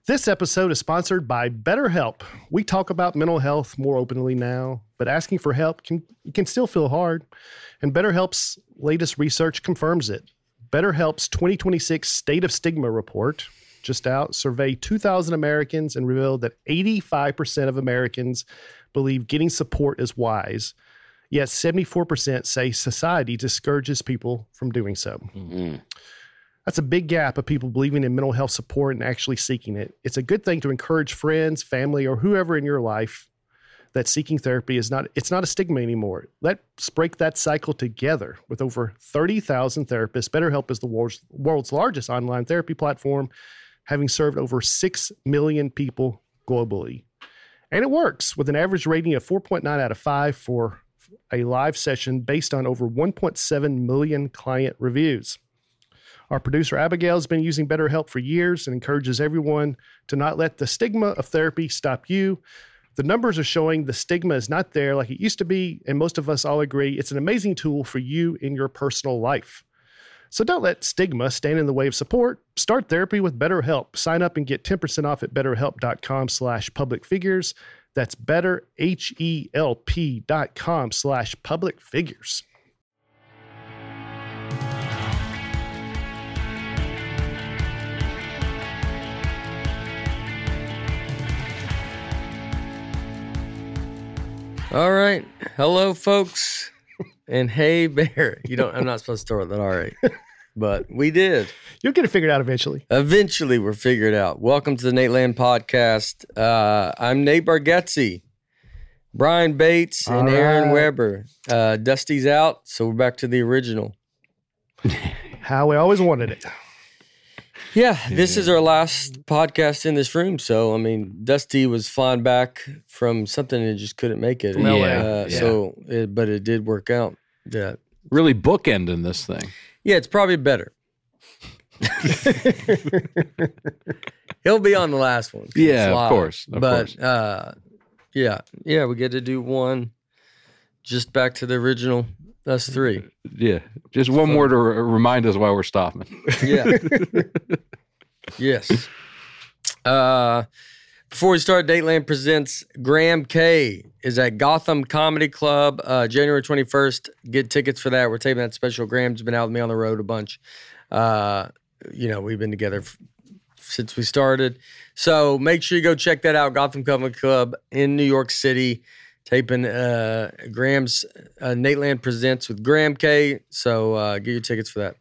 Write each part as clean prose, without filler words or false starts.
This episode is sponsored by BetterHelp. We talk about mental health more openly now, but asking for help can still feel hard. And BetterHelp's latest research confirms it. BetterHelp's 2026 State of Stigma report, just out, surveyed 2,000 Americans and revealed that 85% of Americans believe getting support is wise, yet 74% say society discourages people from doing so. Mm-hmm. That's a big gap of people believing in mental health support and actually seeking it. It's a good thing to encourage friends, family, or whoever in your life that seeking therapy is not a stigma anymore. Let's break that cycle together. With over 30,000 therapists, BetterHelp is the world's largest online therapy platform, having served over 6 million people globally. And it works with an average rating of 4.9 out of 5 for a live session based on over 1.7 million client reviews. Our producer, Abigail, has been using BetterHelp for years and encourages everyone to not let the stigma of therapy stop you. The numbers are showing the stigma is not there like it used to be, and most of us all agree it's an amazing tool for you in your personal life. So don't let stigma stand in the way of support. Start therapy with BetterHelp. Sign up and get 10% off at betterhelp.com/publicfigures. That's betterhelp.com/publicfigures. All right. Hello, folks. And hey, Bear. I'm not supposed to start with that. All right. But we did. You'll get it figured out eventually. Eventually, we're figured out. Welcome to the Nate Land Podcast. I'm Nate Bargatze, Brian Bates, and Aaron Weber. Dusty's out, so we're back to the original. How we always wanted it. Yeah, this is our last podcast in this room. So, Dusty was flying back from something and just couldn't make it. But it did work out. Yeah. Really bookending this thing. Yeah, it's probably better. He'll be on the last one. Yeah, of course. We get to do one just back to the original us three. Yeah, just one more to remind us why we're stopping. Yeah. Yes. Before we start, Dateland presents Graham K. is at Gotham Comedy Club January 21st. Get tickets for that. We're taping that special. Graham's been out with me on the road a bunch. We've been together since we started. So make sure you go check that out. Gotham Comedy Club in New York City. Taping Graham's Nateland Presents with Graham K. So get your tickets for that.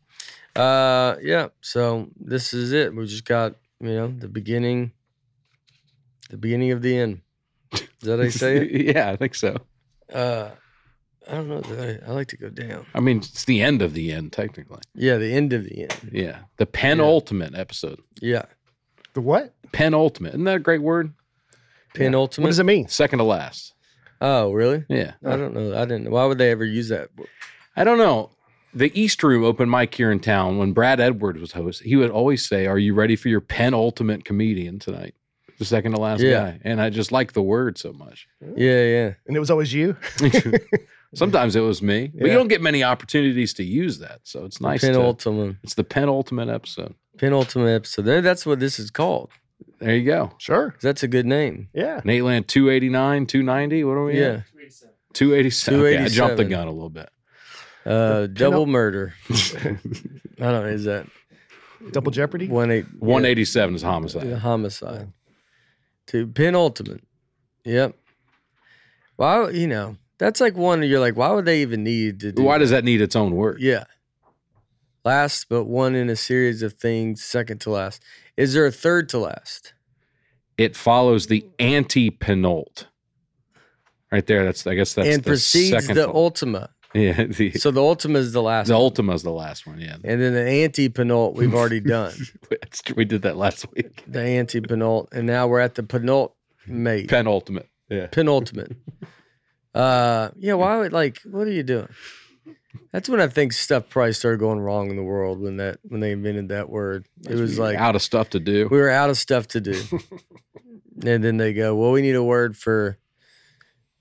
So this is it. We just got, the beginning of the end. Is that how you say it? Yeah, I think so. I don't know. I like to go down. It's the end of the end, technically. Yeah, the end of the end. Yeah, the penultimate episode. Yeah. The what? Penultimate. Isn't that a great word? Penultimate? What does it mean? Second to last. Oh, really? Yeah. I don't know. I didn't. Why would they ever use that? I don't know. The East Room open mic here in town, when Brad Edwards was host, he would always say, "Are you ready for your penultimate comedian tonight?" The second to last guy. And I just like the word so much. Yeah. And it was always you? Sometimes it was me. But you don't get many opportunities to use that. So it's nice. Penultimate. It's the penultimate episode. Penultimate episode. That's what this is called. There you go. Sure. That's a good name. Yeah. Nateland 289, 290. What are we at? 287. Okay, I jumped the gun a little bit. Double murder. I don't know. Is that Double Jeopardy? 187 is homicide. Homicide. To penultimate. Yep. Well, that's like one you're like, why would they even need to do Why does that need its own word? Yeah. Last but one in a series of things, second to last. Is there a third to last? It follows the anti-penult. Right there. I guess that's and the precedes second the ultima. Yeah. So the ultima is the last The one. ultima is the last one, yeah. And then the anti-penult we've already done. We did that last week. The anti-penult. And now we're at the penultimate. Penultimate. Yeah. Penultimate. Why would what are you doing? That's when I think stuff probably started going wrong in the world when they invented that word. It was like out of stuff to do. We were out of stuff to do. And then they go, well, we need a word for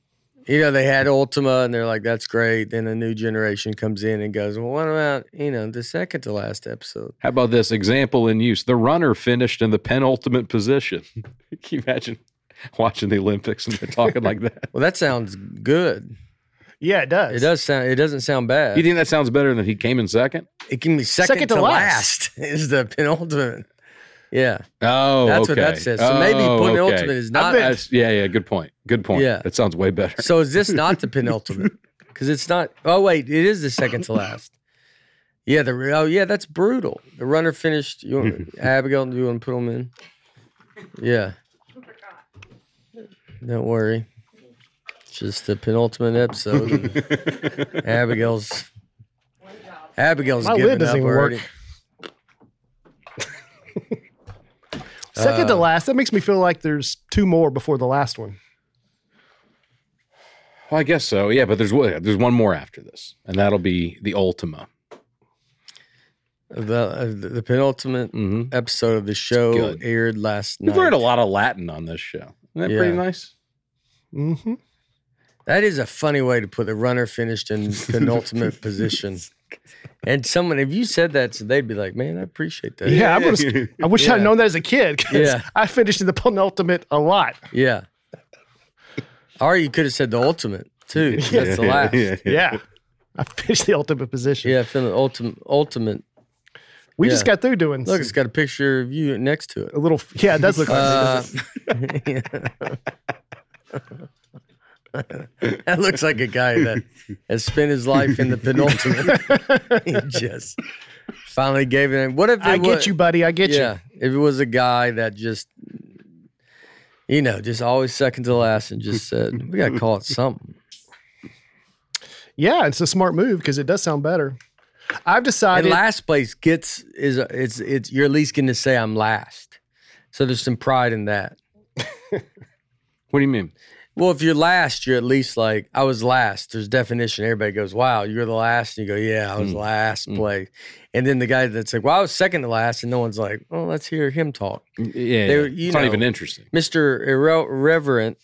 You know, they had Ultima, and they're like, "That's great." Then a new generation comes in and goes, "Well, what about the second to last episode?" How about this example in use? The runner finished in the penultimate position. Can you imagine watching the Olympics and they're talking like that? Well, that sounds good. Yeah, it does. It does sound. It doesn't sound bad. You think that sounds better than he came in second? It can be second to last is the penultimate. Yeah. Oh, that's okay. what that says. So maybe penultimate is not. Yeah. Good point. Yeah. That sounds way better. So is this not the penultimate? Because it's not. Oh wait, it is the second to last. Yeah. That's brutal. The runner finished. Abigail, do you want to put them in? Yeah. Don't worry. It's just the penultimate episode. Abigail's My giving lid doesn't up even already. work. Second to last. That makes me feel like there's two more before the last one. Well, I guess so. Yeah, but there's one more after this, and that'll be the Ultima. The penultimate episode of the show aired last night. We've learned a lot of Latin on this show. Isn't that pretty nice? Mm-hmm. That is a funny way to put the runner finished in penultimate position. And someone, if you said that, so they'd be like, "Man, I appreciate that." Yeah, I wish I'd known that as a kid because Yeah. I finished in the penultimate a lot. Yeah. Or you could have said the ultimate too. That's the last. Yeah. I finished the ultimate position. Yeah, feeling ultimate. We just got through doing Look, it's got a picture of you next to it. a little. Yeah, it does look like me, doesn't it? That looks like a guy that has spent his life in the penultimate. He just finally gave it. What if I get you, buddy. I get you. Yeah, if it was a guy that just, just always second to last and just said, "We got to call it something." Yeah, it's a smart move because it does sound better. I've And decided. last place it's you're at least going to say I'm last, so there's some pride in that. What do you mean? Well, if you're last, you're at least like, I was last. There's definition. Everybody goes, "Wow, you're the last." And you go, "Yeah, I was last place." And then the guy that's like, "Well, I was second to last." And no one's like, "Oh, let's hear him talk." Yeah, you it's not know, even interesting. Mr. Irrelevant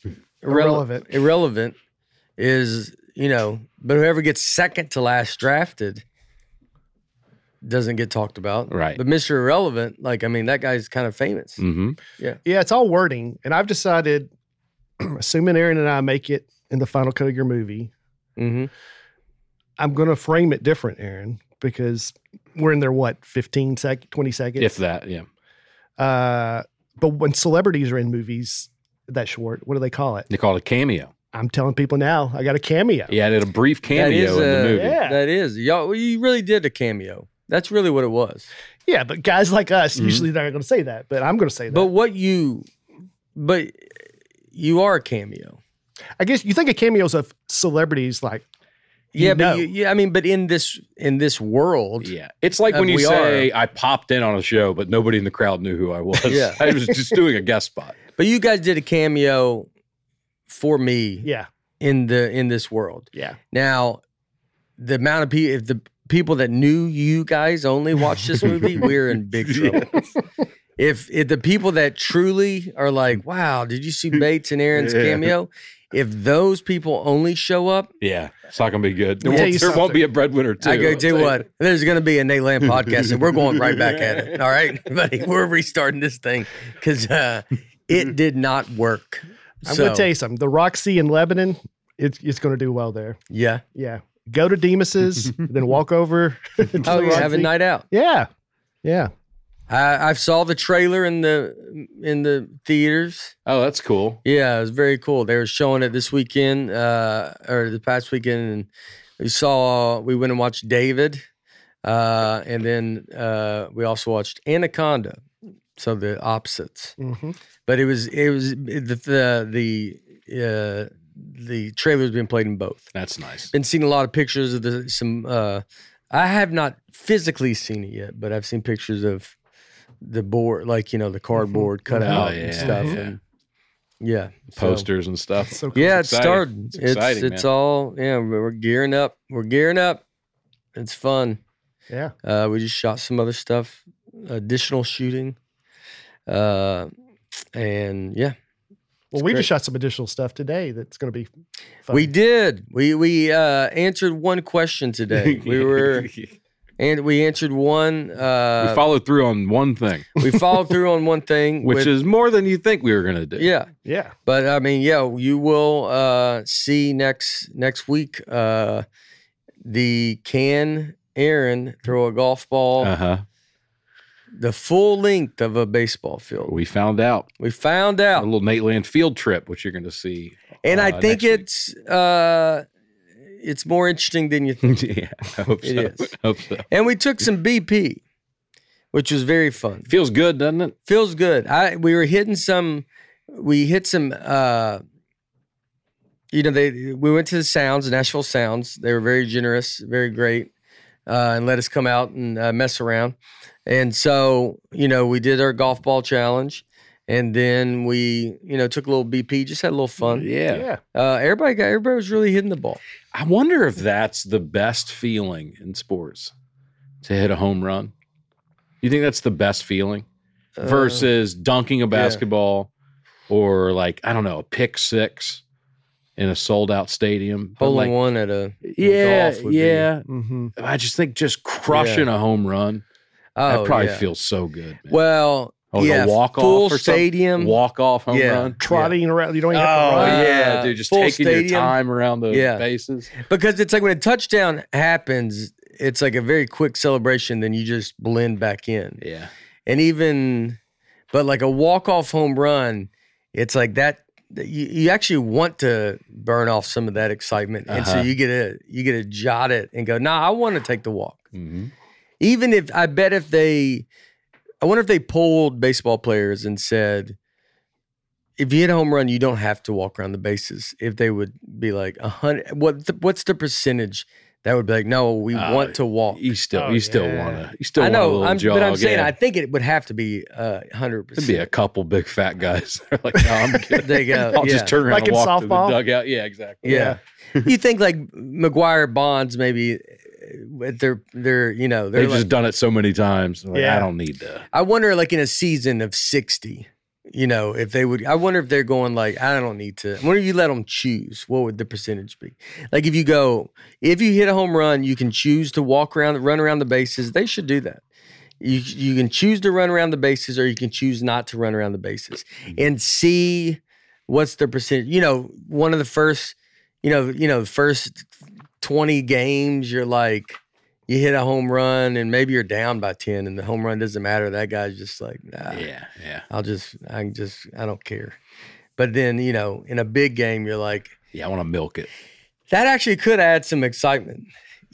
is, but whoever gets second to last drafted doesn't get talked about. Right. But Mr. Irrelevant, that guy's kind of famous. Mm-hmm. Yeah, it's all wording. And I've decided, assuming Aaron and I make it in the final cut of your movie, Mm-hmm. I'm going to frame it different, Aaron, because we're in there, 20 seconds? If that, yeah. But when celebrities are in movies that short, what do they call it? They call it a cameo. I'm telling people now, I got a cameo. He added a brief cameo in the movie. Yeah. That is. Y'all, you really did a cameo. That's really what it was. Yeah, but guys like us, usually they're not going to say that, but I'm going to say that. But you are a cameo. I guess you think of cameos of celebrities like, But in this world, Yeah. It's like when you say, I popped in on a show, but nobody in the crowd knew who I was. Yeah. I was just doing a guest spot. but you guys did a cameo for me yeah, in this world. yeah. Now, the amount of people, if the people that knew you guys only watched this movie, we're in big trouble. If the people that truly are like, "Wow, did you see Bates and Aaron's cameo?" If those people only show up, Yeah. It's not going to be good. There, Let me won't, tell there you won't be a breadwinner, too. I go, I'll tell you tell what, there's going to be a Nate Land podcast, and we're going right back at it. All right, buddy, we're restarting this thing because it did not work. I'm going to tell you something. The Roxy in Lebanon, it's going to do well there. Yeah. Yeah. Go to Demas's, then walk over. to the Oh, yeah, have a Roxy. night out. Yeah. Yeah. I saw the trailer in the theaters. Oh, that's cool. Yeah, it was very cool. They were showing it this weekend, or the past weekend, and we went and watched David, and then we also watched Anaconda. So the opposites. Mm-hmm. But it was the trailer's been played in both. That's nice. Been seeing a lot of pictures of some. I have not physically seen it yet, but I've seen pictures of the board, the cardboard cutout Oh, yeah, and stuff. yeah. And yeah, Posters and stuff. So cool. Yeah, it's exciting. started. It's exciting, It's man. all we're gearing up. We're gearing up. It's fun. Yeah. We just shot some other stuff, additional shooting, and yeah, Well, we just shot some additional stuff today that's going to be fun. We did. We answered one question today. We answered one. We followed through on one thing. We followed through on one thing, which is more than you think we were going to do. Yeah. Yeah. But I mean, you will see next week the Can Aaron throw a golf ball the full length of a baseball field. We found out. A little Nate Land field trip, which you're going to see. And I think it's more interesting than you think. Yeah, I hope so. It is. Hope so. And we took some BP, which was very fun. Feels good, doesn't it? Feels good. We hit some we went to the Sounds, Nashville Sounds. They were very generous, very great, and let us come out and mess around. And so, we did our golf ball challenge, and then we, took a little BP, just had a little fun. Yeah. Everybody was really hitting the ball. I wonder if that's the best feeling in sports, to hit a home run. You think that's the best feeling versus dunking a basketball or a pick six in a sold out stadium? Hole in one at a golf would be. Mm-hmm. I just think just crushing a home run. That probably feels so good, man. Well, a walk full off or stadium, walk off home run, trotting around. You don't even have to run. Yeah, dude, just full taking stadium. your time around the bases. Because it's like when a touchdown happens, it's like a very quick celebration. Then you just blend back in. Yeah, but like a walk off home run, it's like that. You actually want to burn off some of that excitement, and so you get to jot it and go, I want to take the walk. Mm-hmm. Even if I wonder if they polled baseball players and said, if you hit a home run, you don't have to walk around the bases. If they would be like 100, what's the percentage that would be like, no, we want to walk. You still want to. You still I know, want a little jog. but I'm saying I think it would have to be 100%. There'd be a couple big fat guys. They're like, no, I'm good. They go, I'll just turn around like and in walk to the softball? dugout. Yeah, exactly. Yeah. You think like McGuire, Bonds, maybe they're They've just done it so many times. Like, I don't need to. I wonder, like in a season of 60, if they would. I wonder if they're going like, I don't need to. I wonder if you let them choose. What would the percentage be? Like if you hit a home run, you can choose to run around the bases. They should do that. You can choose to run around the bases, or you can choose not to run around the bases, and see what's the percentage. One of the first. First 20 games, you're like, you hit a home run and maybe you're down by 10 and the home run doesn't matter. That guy's just like, nah. Yeah. I don't care. But then, in a big game, you're like, I want to milk it. That actually could add some excitement,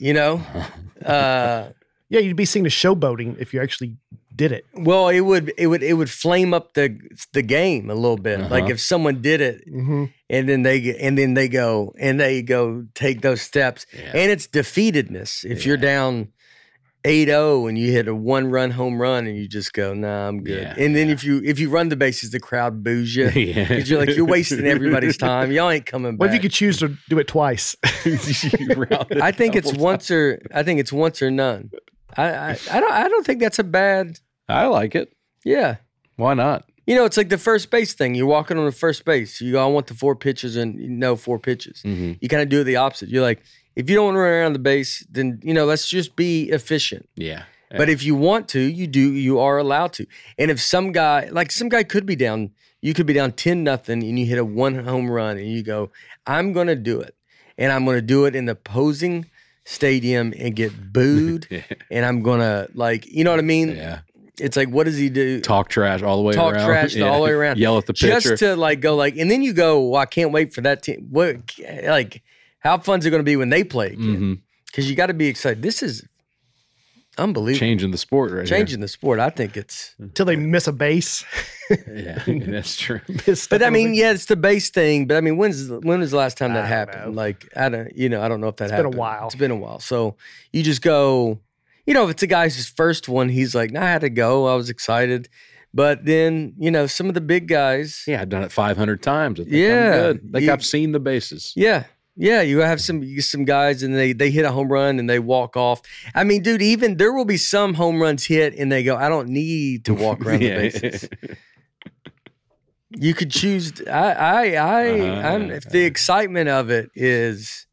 Yeah, you'd be seeing the showboating if you actually did it. Well, it would flame up the game a little bit. Like if someone did it, and then they go take those steps, and it's defeatedness. If you're down 8-0 and you hit a 1-run home run and you just go, nah, I'm good. And then if you run the bases, the crowd boos you because you're like, you're wasting everybody's time. Y'all ain't coming back. What if you could choose to do it twice? I think it's once or none. I don't think that's a bad. I like it. Yeah. Why not? It's like the first base thing. You're walking on the first base. You go, I want the 4 pitches, and 4 pitches. Mm-hmm. You kind of do it the opposite. You're like, if you don't want to run around the base, then let's just be efficient. Yeah. But if you want to, you are allowed to. And if some guy could be down, you could be down 10-0 and you hit a 1 home run and you go, I'm going to do it. And I'm going to do it in the opposing stadium and get booed. And I'm going to you know what I mean? Yeah. It's like, what does he do? Talk trash all the way around. Talk trash all the way around. Yell at the pitcher. Just to and then you go, well, I can't wait for that team. How fun's it going to be when they play again? Because you got to be excited. This is unbelievable. Changing the sport The sport. I think it's. Until they miss a base. Yeah, that's true. But I mean, it's the base thing. But I mean, when was the last time that happened? Know. I don't know if that happened. It's been a while. It's been a while. So you just go, if it's a guy's first one, he's like, I had to go. I was excited. But then, some of the big guys. Yeah, I've done it 500 times. I think I'm good. I've seen the bases. Yeah. Yeah, you have some guys and they hit a home run and they walk off. I mean, dude, even there will be some home runs hit and they go, I don't need to walk around the bases. You could choose. If the excitement of it is,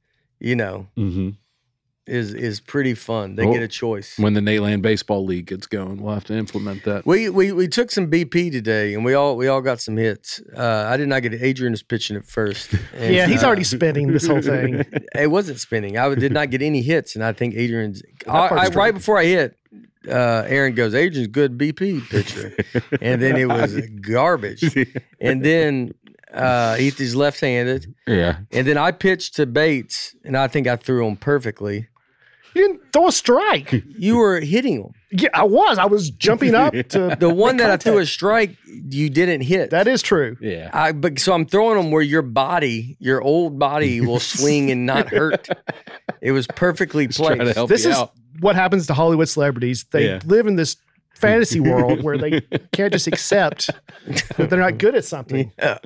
is pretty fun. They get a choice. When the Nateland Baseball League gets going, we'll have to implement that. We took some BP today, and we all got some hits. I did not get it. Adrian was pitching it first. And, yeah, he's already spinning this whole thing. It wasn't spinning. I did not get any hits, and I think Adrian's. Right before I hit, Aaron goes, Adrian's a good BP pitcher, and then it was garbage. And then he's left-handed. Yeah. And then I pitched to Bates, and I think I threw him perfectly. You didn't throw a strike. You were hitting him. Yeah, I was. I was jumping up to the one that I threw a strike. You didn't hit. That is true. Yeah. So I'm throwing them where your old body will swing and not hurt. It was perfectly placed. This is what happens to Hollywood celebrities. They live in this fantasy world where they can't just accept that they're not good at something. Yeah.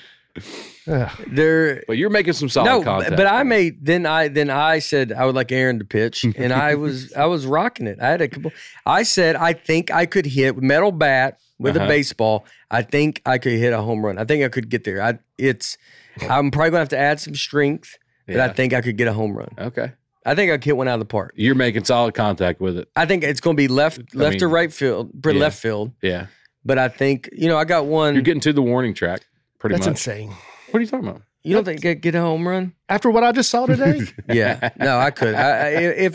But you're making some solid content. But I said I would like Aaron to pitch, and I was rocking it. I said I think I could hit with metal bat with a baseball. I think I could hit a home run. I think I could get there. I'm probably gonna have to add some strength, but I think I could get a home run. Okay. I think I could hit one out of the park. You're making solid contact with it. I think it's going to be left to right field, left field. Yeah. But I think, I got one. You're getting to the warning track pretty much. That's insane. What are you talking about? You don't think I could get a home run? After what I just saw today? Yeah. No, I could. If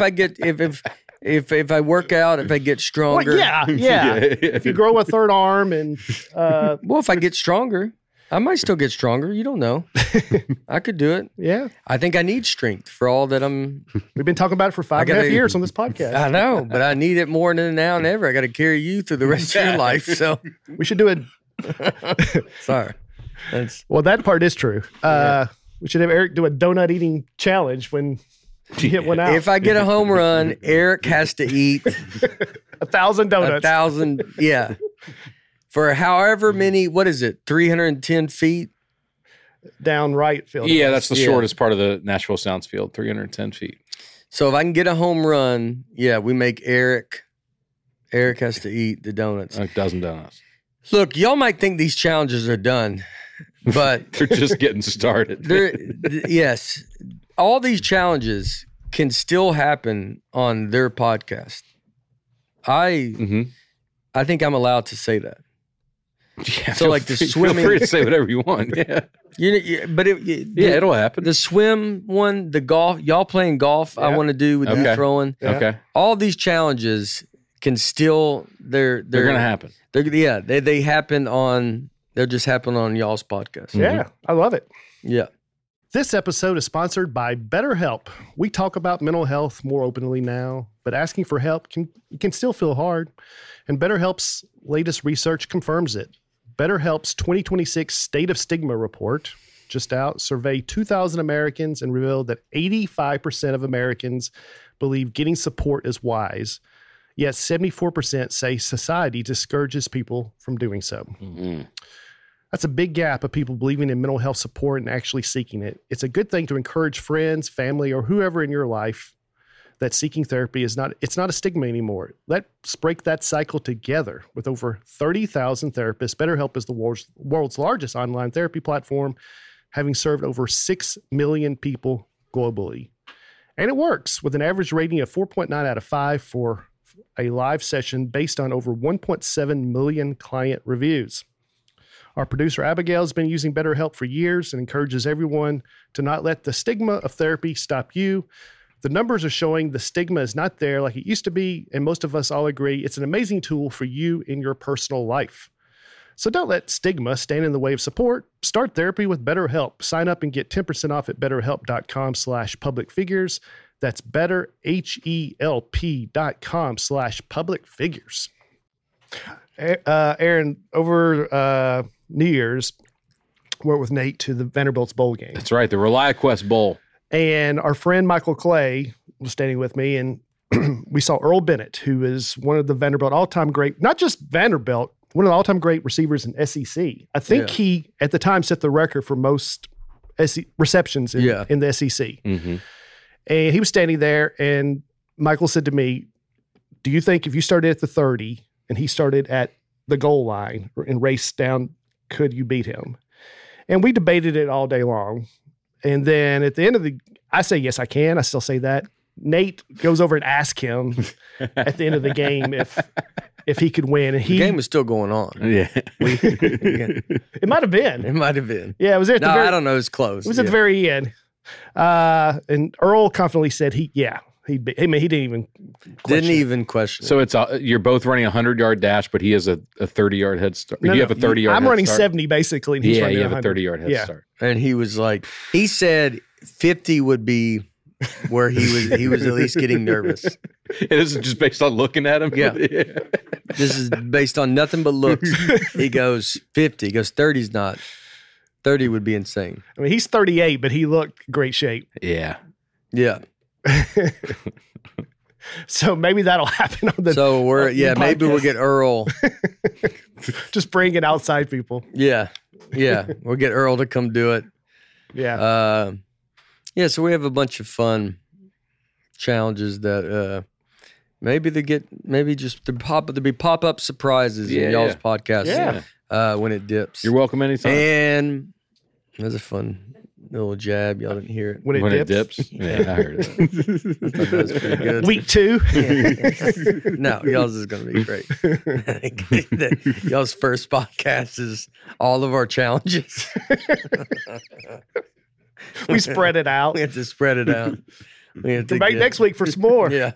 I work out, if I get stronger. Well, yeah. If you grow a third arm and. Well, if I get stronger. I might still get stronger. You don't know. I could do it. Yeah. I think I need strength for all that I'm. We've been talking about it for 5.5 years on this podcast. I know, but I need it more now than ever. I got to carry you through the rest of your life. So we should do it. Sorry. Well, that part is true. We should have Eric do a donut eating challenge when you hit one out. If I get a home run, Eric has to eat 1,000 donuts. 1,000, yeah. For however many, 310 feet? Down right field. Yeah, that's the shortest part of the Nashville Sounds field, 310 feet. So if I can get a home run, we make Eric has to eat the donuts. A dozen donuts. Look, y'all might think these challenges are done, but they're just getting started. Yes. All these challenges can still happen on their podcast. I think I'm allowed to say that. Yeah, so like the swimming, feel free to say whatever you want. Yeah, it'll happen. The swim one, the golf, y'all playing golf. I want to do with you throwing. Yeah. Okay, all these challenges can still they're gonna happen. They happen on. They'll just happen on y'all's podcast. Yeah, I love it. Yeah. This episode is sponsored by BetterHelp. We talk about mental health more openly now, but asking for help can still feel hard. And BetterHelp's latest research confirms it. BetterHelp's 2026 State of Stigma report, just out, surveyed 2,000 Americans and revealed that 85% of Americans believe getting support is wise, yet 74% say society discourages people from doing so. Mm-hmm. That's a big gap of people believing in mental health support and actually seeking it. It's a good thing to encourage friends, family, or whoever in your life that seeking therapy it's not a stigma anymore. Let's break that cycle together. With over 30,000 therapists, BetterHelp is the world's largest online therapy platform, having served over 6 million people globally. And it works with an average rating of 4.9 out of 5 for a live session based on over 1.7 million client reviews. Our producer Abigail has been using BetterHelp for years and encourages everyone to not let the stigma of therapy stop you. The numbers are showing the stigma is not there like it used to be, and most of us all agree it's an amazing tool for you in your personal life. So don't let stigma stand in the way of support. Start therapy with BetterHelp. Sign up and get 10% off at betterhelp.com/publicfigures. That's betterhelp.com/publicfigures. Aaron, over New Year's, went with Nate to the Vanderbilt's bowl game. That's right, the ReliaQuest Bowl. And our friend Michael Clay was standing with me, and we saw Earl Bennett, who is one of the Vanderbilt all-time great, not just Vanderbilt, one of the all-time great receivers in SEC. I think he, at the time, set the record for most receptions in the SEC. Mm-hmm. And he was standing there, and Michael said to me, do you think if you started at the 30 and he started at the goal line and raced down could you beat him? And we debated it all day long. And then at the end of I say, yes, I can. I still say that. Nate goes over and asks him at the end of the game if he could win. And The game was still going on. Yeah. It might have been. It might have been. Yeah, it was at the very, I don't know. It's close. It was at the very end. And Earl confidently said he didn't even question. It. So it's you're both running a 100-yard dash, but he has a 30-yard head start. No, you have a 30-yard. I'm running 70 basically. And he's running you have 100. a 30-yard head start. And he was like, he said 50 would be where he was at least getting nervous. And this is just based on looking at him. Yeah. This is based on nothing but looks. He goes 50. He goes 30's not. 30 would be insane. I mean, he's 38, but he looked great shape. Yeah. Yeah. So maybe that'll happen on the. So maybe we'll podcast. get Earl. Just bringing outside people. Yeah. We'll get Earl to come do it. Yeah. So we have a bunch of fun challenges that maybe just to be pop-up surprises in y'all's podcast. Yeah. When it dips. You're welcome anytime. And there's a fun little jab. Y'all didn't hear it. When it dips. Yeah, I heard it. That was pretty good. Week 2. No, y'all's is going to be great. Y'all's first podcast is all of our challenges. We spread it out. We have to spread it out. We have to Come back get- next week for some more. Yeah.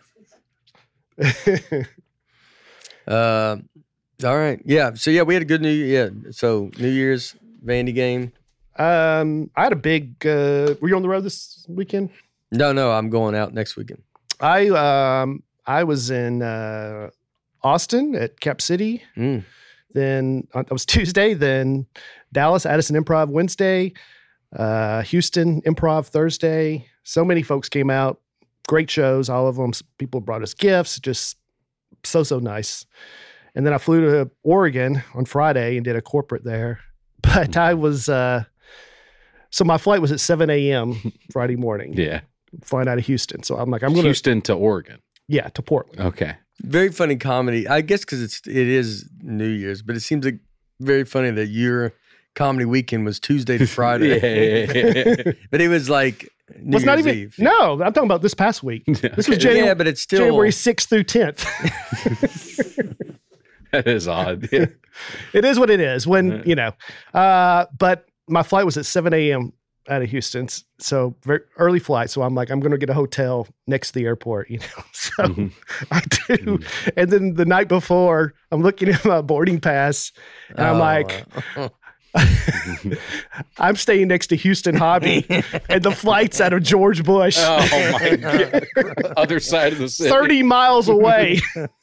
All right. Yeah. So we had a good New Year. Yeah. So New Year's Vandy game. I had a big. Were you on the road this weekend? No. I'm going out next weekend. I was in Austin at Cap City. Mm. Then that was Tuesday. Then Dallas Addison Improv Wednesday. Houston Improv Thursday. So many folks came out. Great shows, all of them. People brought us gifts. Just so nice. And then I flew to Oregon on Friday and did a corporate there. But I was so my flight was at 7 a.m. Friday morning. Yeah. Flying out of Houston. So I'm like, I'm going to Houston to Oregon. Yeah, to Portland. Okay. Very funny comedy. I guess because it is New Year's, but it seems like very funny that your comedy weekend was Tuesday to Friday. Yeah. But it was like New Well, it's not Year's even. Eve. No, I'm talking about this past week. This was Yeah, but it's still January 6th through 10th. That is odd. Yeah. It is what it is when, but my flight was at 7 a.m. out of Houston. So very early flight. So I'm like, I'm going to get a hotel next to the airport, So I do. And then the night before, I'm looking at my boarding pass and I'm like, I'm staying next to Houston Hobby and the flight's out of George Bush. Oh my God. Other side of the city. 30 miles away.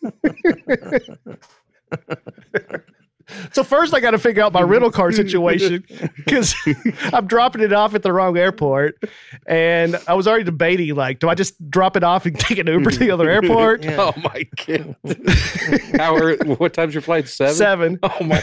So first I got to figure out my rental car situation because I'm dropping it off at the wrong airport. And I was already debating, like, do I just drop it off and take an Uber to the other airport? Oh my God. What time's your flight? 7? 7. Oh my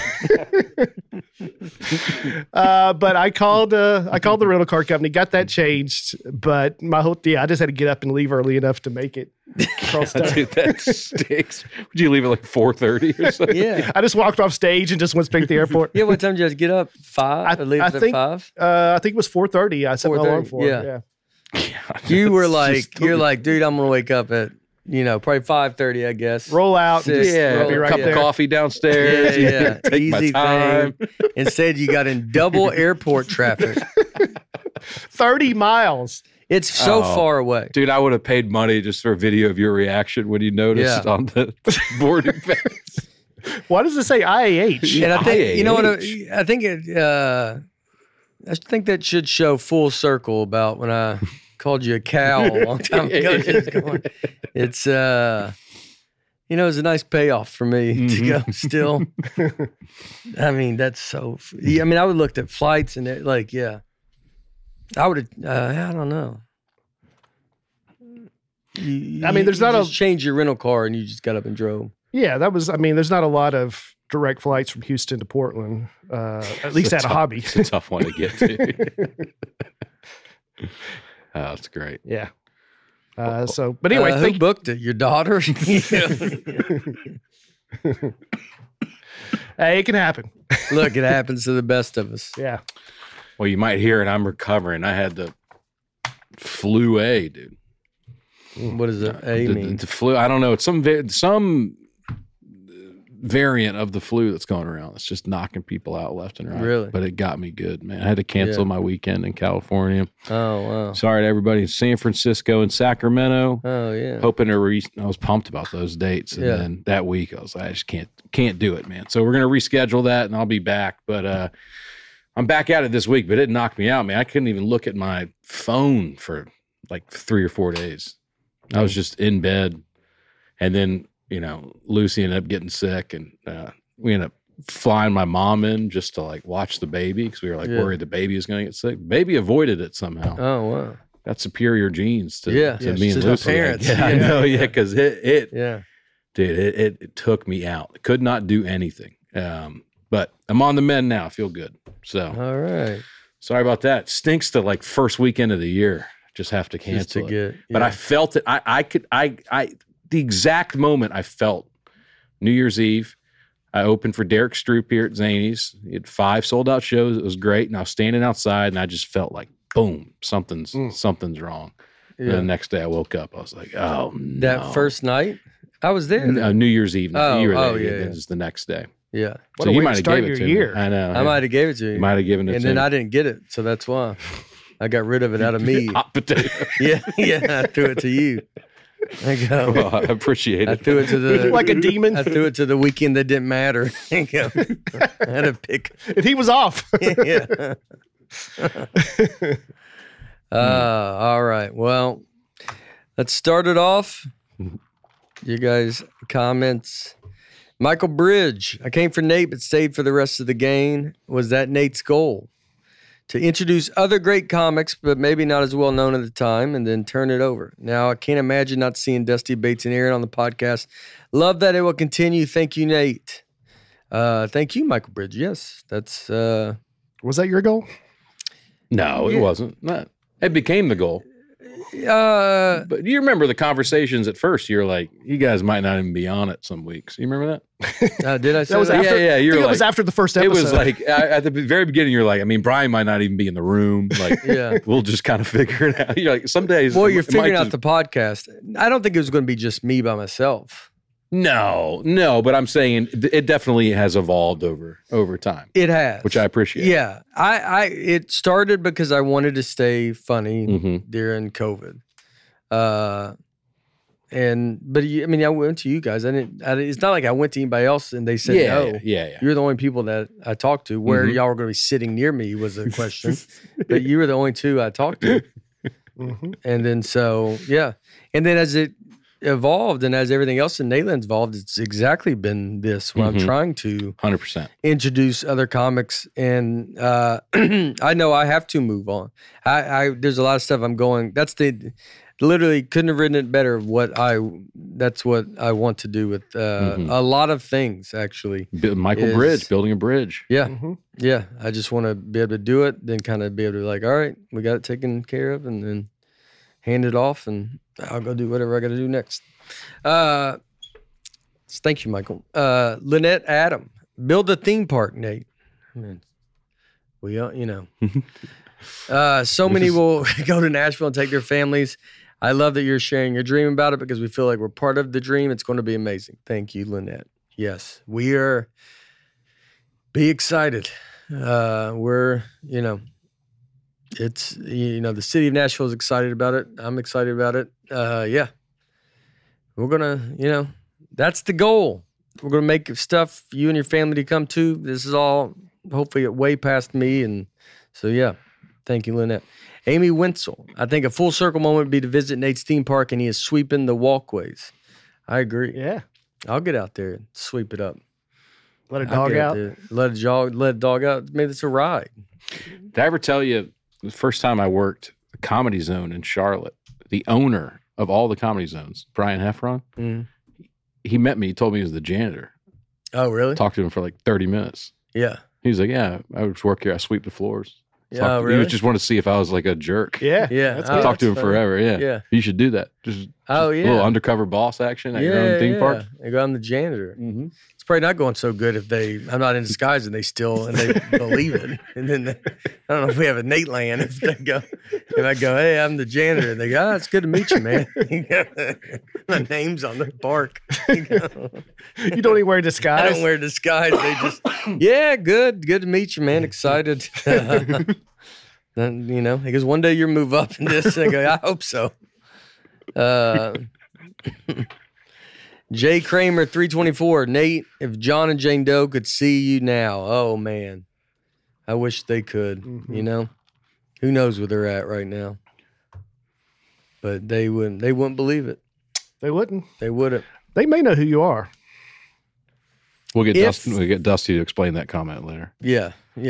God. But I called the rental car company, got that changed. But I just had to get up and leave early enough to make it across town. Dude, that stinks. Would you leave at like 4:30 or something? Yeah. I just walked off stage and just went straight to the airport. Yeah, what time did you guys get up? 5? Or leave I at think 5? I think it was 4:30. I set my alarm 4:30, for. yeah. Yeah. You were like, dude, I'm gonna wake up at, probably 5:30, I guess. Roll out. And Six, just, Yeah, I'll be a right cup there. of coffee downstairs. Yeah. Take my Easy time. thing. Instead, you got in double airport traffic. 30 miles. It's so Oh. far away. Dude, I would have paid money just for a video of your reaction when you noticed Yeah. on the boarding pass. Why does it say IAH? And I think, you know what? IAH. I think I think that should show full circle about when I called you a cow a long time ago. It's it's a nice payoff for me to go still. I mean, that's so. I mean, I would looked at flights and I would have. I don't know. I mean, there's you not just a- changed your rental car and you just got up and drove. Yeah, there's not a lot of direct flights from Houston to Portland, at least at a hobby. It's a tough one to get to. Oh, that's great. Yeah. But anyway, who booked it? Your daughter? Hey, it can happen. Look, it happens to the best of us. Yeah. Well, you might hear it. I'm recovering. I had the flu A, dude. What does it A mean? The flu. I don't know. It's some variant of the flu that's going around. It's just knocking people out left and right. Really? But it got me good, man. I had to cancel my weekend in California. Oh, wow. Sorry to everybody in San Francisco and Sacramento. Oh, yeah. Hoping to I was pumped about those dates. And then that week I was like, I just can't do it, man. So we're going to reschedule that and I'll be back. But I'm back at it this week, but it knocked me out, man. I couldn't even look at my phone for like 3 or 4 days. I was just in bed. And then, Lucy ended up getting sick and we ended up flying my mom in just to like watch the baby because we were like worried the baby was going to get sick. The baby avoided it somehow. Oh, wow. Got superior genes to me and to Lucy. Parents. I know, because it dude, it took me out. Could not do anything. But I'm on the mend now. I feel good. So, all right. Sorry about that. Stinks to like first weekend of the year. Just have to cancel it. But I felt it. The exact moment I felt New Year's Eve, I opened for Derek Stroop here at Zany's. He had 5 sold out shows. It was great. And I was standing outside and I just felt like, boom, something's wrong. And the next day I woke up. I was like, oh, no. That first night? I was there. New Year's Eve. Oh, you were there. yeah. It was the next day. Yeah. So you might have gave it to me. I know. I might have gave it to you. You might have given it to me. And then I didn't get it. So that's why I got rid of it out of me. Hot potato. Yeah. I threw it to you. I go. Well, I appreciate it. I threw it to the like a demon. I threw it to the weekend that didn't matter. I had to pick. And he was off. Yeah. All right. Well, let's start it off. You guys, comments. Michael Bridge. I came for Nate, but stayed for the rest of the game. Was that Nate's goal? To introduce other great comics, but maybe not as well known at the time, and then turn it over. Now, I can't imagine not seeing Dusty Bates and Aaron on the podcast. Love that it will continue. Thank you, Nate. Thank you, Michael Bridge. Yes, that's... Was that your goal? No, it wasn't. It became the goal. But you remember the conversations at first? You're like, you guys might not even be on it some weeks. You remember that? Did I say that? Was that? after, yeah. It was after the first episode. It was like at the very beginning. You're like, I mean, Brian might not even be in the room. Like, we'll just kind of figure it out. You're like, some days. Well, you're figuring out the podcast. I don't think it was going to be just me by myself. No, but I'm saying it definitely has evolved over time. It has, which I appreciate. Yeah, it started because I wanted to stay funny during COVID, I went to you guys. It's not like I went to anybody else and they said no. Yeah. You're the only people that I talked to. Where y'all were going to be sitting near me was a question, but you were the only two I talked to. And then and then as it evolved and as everything else in Nayland's evolved, it's exactly been this where I'm trying to 100% introduce other comics, and I know I have to move on. There's a lot of stuff I'm going. Literally couldn't have written it better. That's what I want to do with a lot of things. Actually, Bridge, building a bridge. Yeah, yeah. I just want to be able to do it, then kind of be able to be like, all right, we got it taken care of, and then hand it off, and I'll go do whatever I got to do next. Thank you, Michael. Lynette Adam, build a theme park, Nate. I mean, so many will go to Nashville and take their families. I love that you're sharing your dream about it because we feel like we're part of the dream. It's going to be amazing. Thank you, Lynette. Yes, we are. Be excited. It's, the city of Nashville is excited about it. I'm excited about it. We're going to, that's the goal. We're going to make stuff for you and your family to come to. This is all hopefully way past me. And so, thank you, Lynette. Amy Wenzel. I think a full circle moment would be to visit Nate's theme park and he is sweeping the walkways. I agree. Yeah. I'll get out there and sweep it up. Let a dog out. Let a dog out. Maybe it's a ride. Did I ever tell you the first time I worked the Comedy Zone in Charlotte, the owner of all the Comedy Zones, Brian Heffron, he met me. He told me he was the janitor. Oh, really? Talked to him for like 30 minutes. Yeah. He was like, yeah, I just work here. I sweep the floors. Yeah, really? He just wanted to see if I was like a jerk. Yeah. Yeah. I talked to him forever. Yeah. You should do that. Just Oh, A yeah. little undercover boss action at your own theme park. They go, I'm the janitor. Mm-hmm. It's probably not going so good if I'm not in disguise and they believe it. And then I don't know if we have a Nate Land if I go, hey, I'm the janitor. And they go, it's good to meet you, man. My name's on the park. You don't even wear disguise. I don't wear disguise. They just, yeah, good to meet you, man. Excited. And, he goes, one day you'll move up in this. And I go, I hope so. Jay Kramer 324. Nate, if John and Jane Doe could see you now, oh man, I wish they could. Mhm. Who knows where they're at right now? But they wouldn't believe it. They wouldn't. They wouldn't. They may know who you are. We'll get Dusty to explain that comment later. Yeah.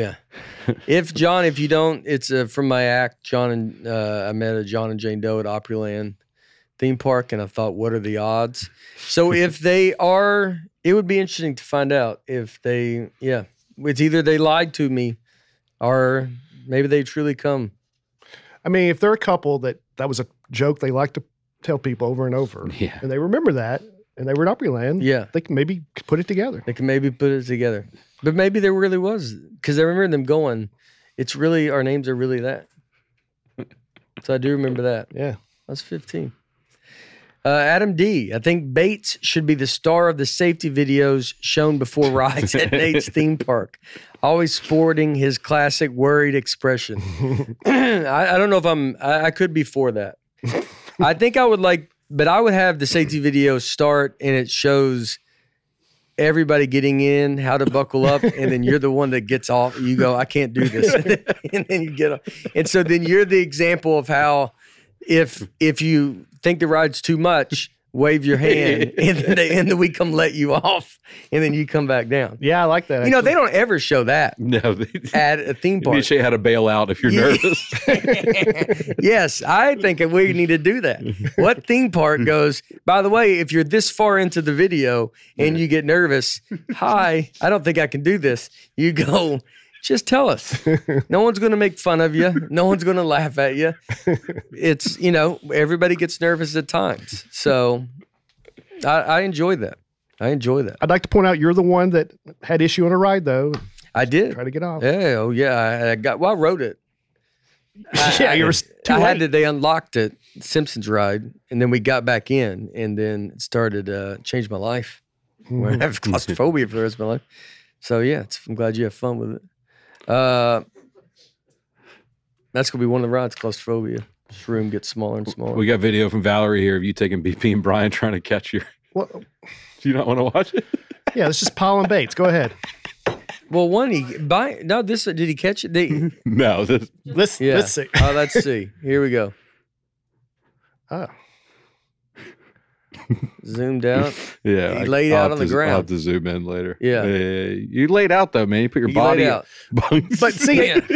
If you don't, it's from my act. I met a John and Jane Doe at Opryland theme park, and I thought, what are the odds? So if they are, it would be interesting to find out if they, it's either they lied to me or maybe they truly come. I mean, if they're a couple that was a joke they like to tell people over and over, Yeah. and they remember that, and they were at Opryland, they can maybe put it together. They can maybe put it together. But maybe there really was, because I remember them going, it's really, our names are really that. So I do remember that. Yeah. I was 15. Adam D. I think Bates should be the star of the safety videos shown before rides at Nate's theme park. Always sporting his classic worried expression. I don't know if I could be for that. I think I would but I would have the safety video start and it shows everybody getting in, how to buckle up, and then you're the one that gets off. You go, I can't do this. And then you get off. And so then you're the example of how if you think the ride's too much, wave your hand, and then we come let you off, and then you come back down. Yeah, I like that. They don't ever show that No, at a theme they park. show you how to bail out if you're nervous. Yes, I think we need to do that. What theme park goes, by the way, if you're this far into the video and you get nervous, hi, I don't think I can do this. You go, just tell us. No one's going to make fun of you. No one's going to laugh at you. It's, everybody gets nervous at times. So I enjoy that. I'd like to point out you're the one that had issue on a ride, though. I did. Try to get off. Yeah, oh yeah. I wrote it. You were too late. They unlocked it, Simpsons ride, and then we got back in, and then it started changed my life. I have claustrophobia for the rest of my life. So yeah, I'm glad you have fun with it. That's gonna be one of the rides, claustrophobia. This room gets smaller and smaller. We got video from Valerie here of you taking BP and Brian trying to catch your. Well, Do you not want to watch it? yeah, this is Paul and Bates. Go ahead. Well, did he catch it? No. Let's see. Oh, let's see. Here we go. Oh. Zoomed out. Yeah. He laid out on the ground. I'll have to zoom in later. Yeah. You laid out though, man. You put your He body laid out. But see, Yeah.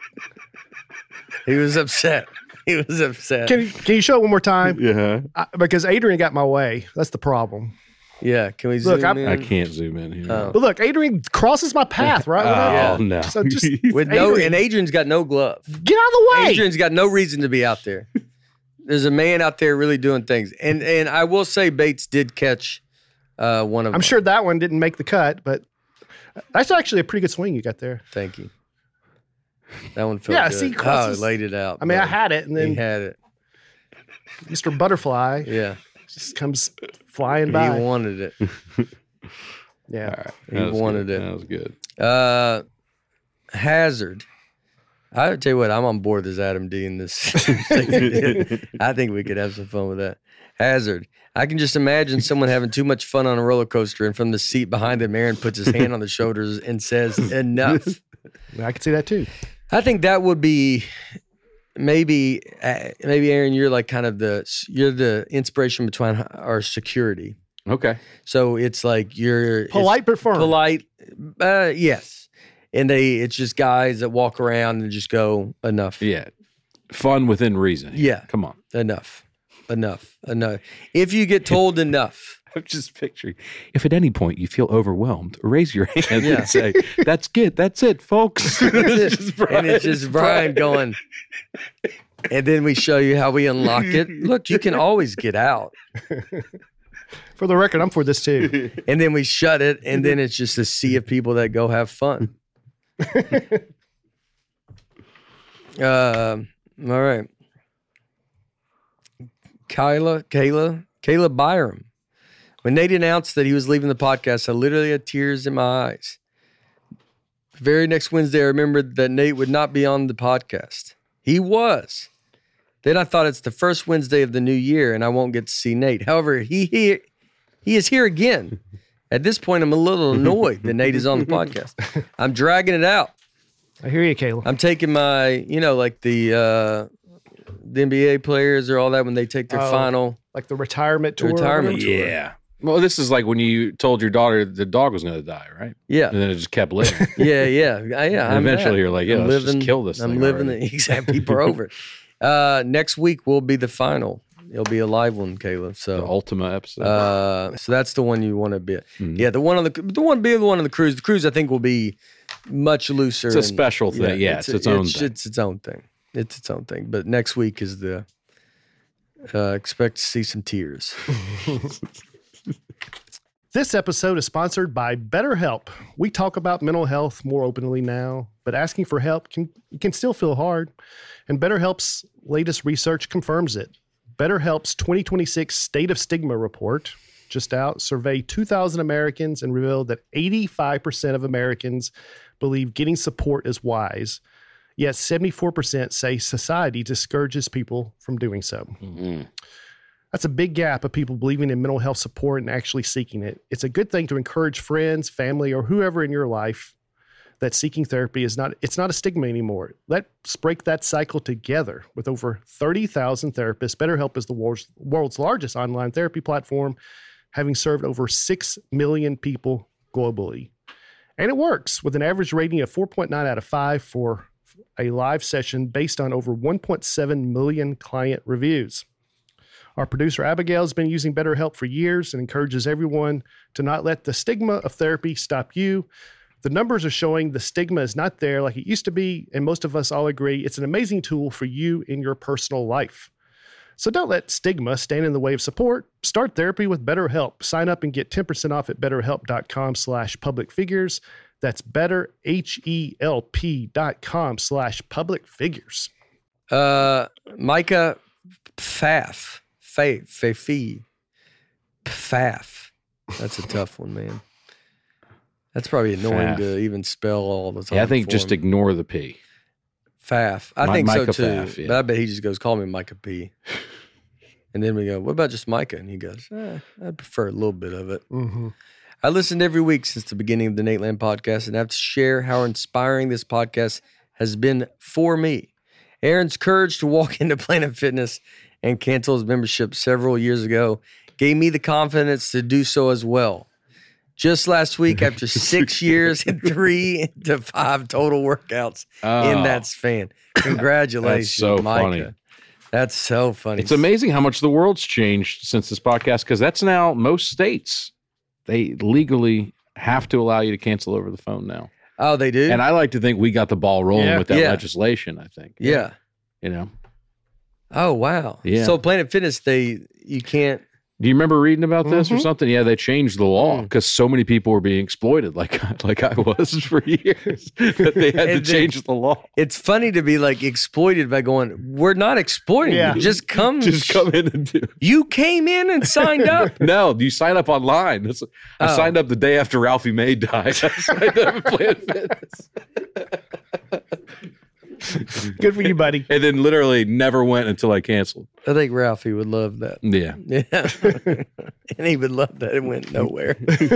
He was upset. can you show it one more time? Yeah. Because Adrian got my way. That's the problem. Yeah. Can we Look, zoom in? I can't zoom in here. Oh. But look, Adrian crosses my path, right? Oh, Yeah. no. So just With Adrian, Adrian's got no glove. get out of the way. Adrian's got no reason to be out there. There's a man out there really doing things. And I will say Bates did catch one of them. I'm sure that one didn't make the cut, but that's actually a pretty good swing you got there. Thank you. That one felt Yeah, good. see, crosses- laid it out. I mean, I bro. had it, and He then had it. Mr. Butterfly Yeah. just comes flying by. He wanted it. Yeah. All right. He That was wanted good. it. That was good. Hazard. I tell you what, I'm on board with this Adam D in this. I think we could have some fun with that. Hazard. I can just imagine someone having too much fun on a roller coaster, and from the seat behind them, Aaron puts his hand on the shoulders and says, "Enough." I could see that too. I think that would be maybe Aaron, you're like kind of you're the inspiration between our security. Okay. So it's like you're Polite but firm. polite, yes. And it's just guys that walk around and just go, enough. Yeah. Fun within reason. Yeah. Come on. Enough. If you get told enough, I'm just picturing. If at any point you feel overwhelmed, raise your hand Yeah. and say, "That's good. That's it, folks." and it's just Brian going, And then we show you how we unlock it. Look, you can always get out. For the record, I'm for this too. And then we shut it, and then it's just a sea of people that go have fun. All right. Kayla Byram. When Nate announced that he was leaving the podcast, I literally had tears in my eyes. The very next Wednesday, I remembered that Nate would not be on the podcast. He was. Then I thought it's the first Wednesday of the new year, and I won't get to see Nate. However, he is here again. At this point, I'm a little annoyed that Nate is on the podcast. I'm dragging it out. I hear you, Kayla. I'm taking my, like the NBA players or all that when they take their final. Like the retirement tour. Retirement tour. Yeah. Well, this is like when you told your daughter the dog was going to die, right? Yeah. And then it just kept living. Yeah. And eventually you're like, let's just kill this thing. I'm living already. the exact people are over it. Next week will be the final. It'll be a live one, Caleb. So The Ultima episode. so that's the one you want to be. Mm-hmm. Yeah, the one on the cruise. The cruise I think will be much looser. It's a special thing. Yeah, it's its own thing. It's its own thing. It's its own thing. But next week is the expect to see some tears. This episode is sponsored by BetterHelp. We talk about mental health more openly now, but asking for help can still feel hard. And BetterHelp's latest research confirms it. BetterHelp's 2026 State of Stigma report, just out, surveyed 2,000 Americans and revealed that 85% of Americans believe getting support is wise, yet 74% say society discourages people from doing so. Mm-hmm. That's a big gap of people believing in mental health support and actually seeking it. It's a good thing to encourage friends, family, or whoever in your life that seeking therapy it's not a stigma anymore. Let's break that cycle together. With over 30,000 therapists, BetterHelp is the world's largest online therapy platform, having served over 6 million people globally. And it works with an average rating of 4.9 out of 5 for a live session based on over 1.7 million client reviews. Our producer Abigail has been using BetterHelp for years and encourages everyone to not let the stigma of therapy stop you. The numbers are showing the stigma is not there like it used to be, and most of us all agree it's an amazing tool for you in your personal life. So don't let stigma stand in the way of support. Start therapy with BetterHelp. Sign up and get 10% off at betterhelp.com/publicfigures. That's betterhelp.com/publicfigures. Micah Pfaff. That's a tough one, man. That's probably annoying to even spell all the time. Yeah, I think just ignore the P. Pfaff. I think Micah so too. Pfaff, yeah. But I bet he just goes, call me Micah P. And then we go, what about just Micah? And he goes, I prefer a little bit of it. Mm-hmm. I listened every week since the beginning of the Nate Land podcast, and I have to share how inspiring this podcast has been for me. Aaron's courage to walk into Planet Fitness and cancel his membership several years ago gave me the confidence to do so as well. Just last week, after 6 years and 3 to 5 total workouts in that span. Congratulations, that's so Micah. funny. That's so funny. It's amazing how much the world's changed since this podcast, because that's now most states. They legally have to allow you to cancel over the phone now. Oh, they do? And I like to think we got the ball rolling with that legislation, I think. Yeah. You know? Oh, wow. Yeah. So Planet Fitness, you can't. Do you remember reading about this or something? Yeah, they changed the law because so many people were being exploited, like I was for years, that they had to change the law. It's funny to be like exploited by going, we're not exploiting you. Just come in and do it. You came in and signed up. No, you sign up online. I signed up the day after Ralphie May died. I signed up at Planet Fitness. Good for you, buddy. And then literally never went until I canceled. I think Ralphie would love that. Yeah. Yeah. And he would love that. It went nowhere.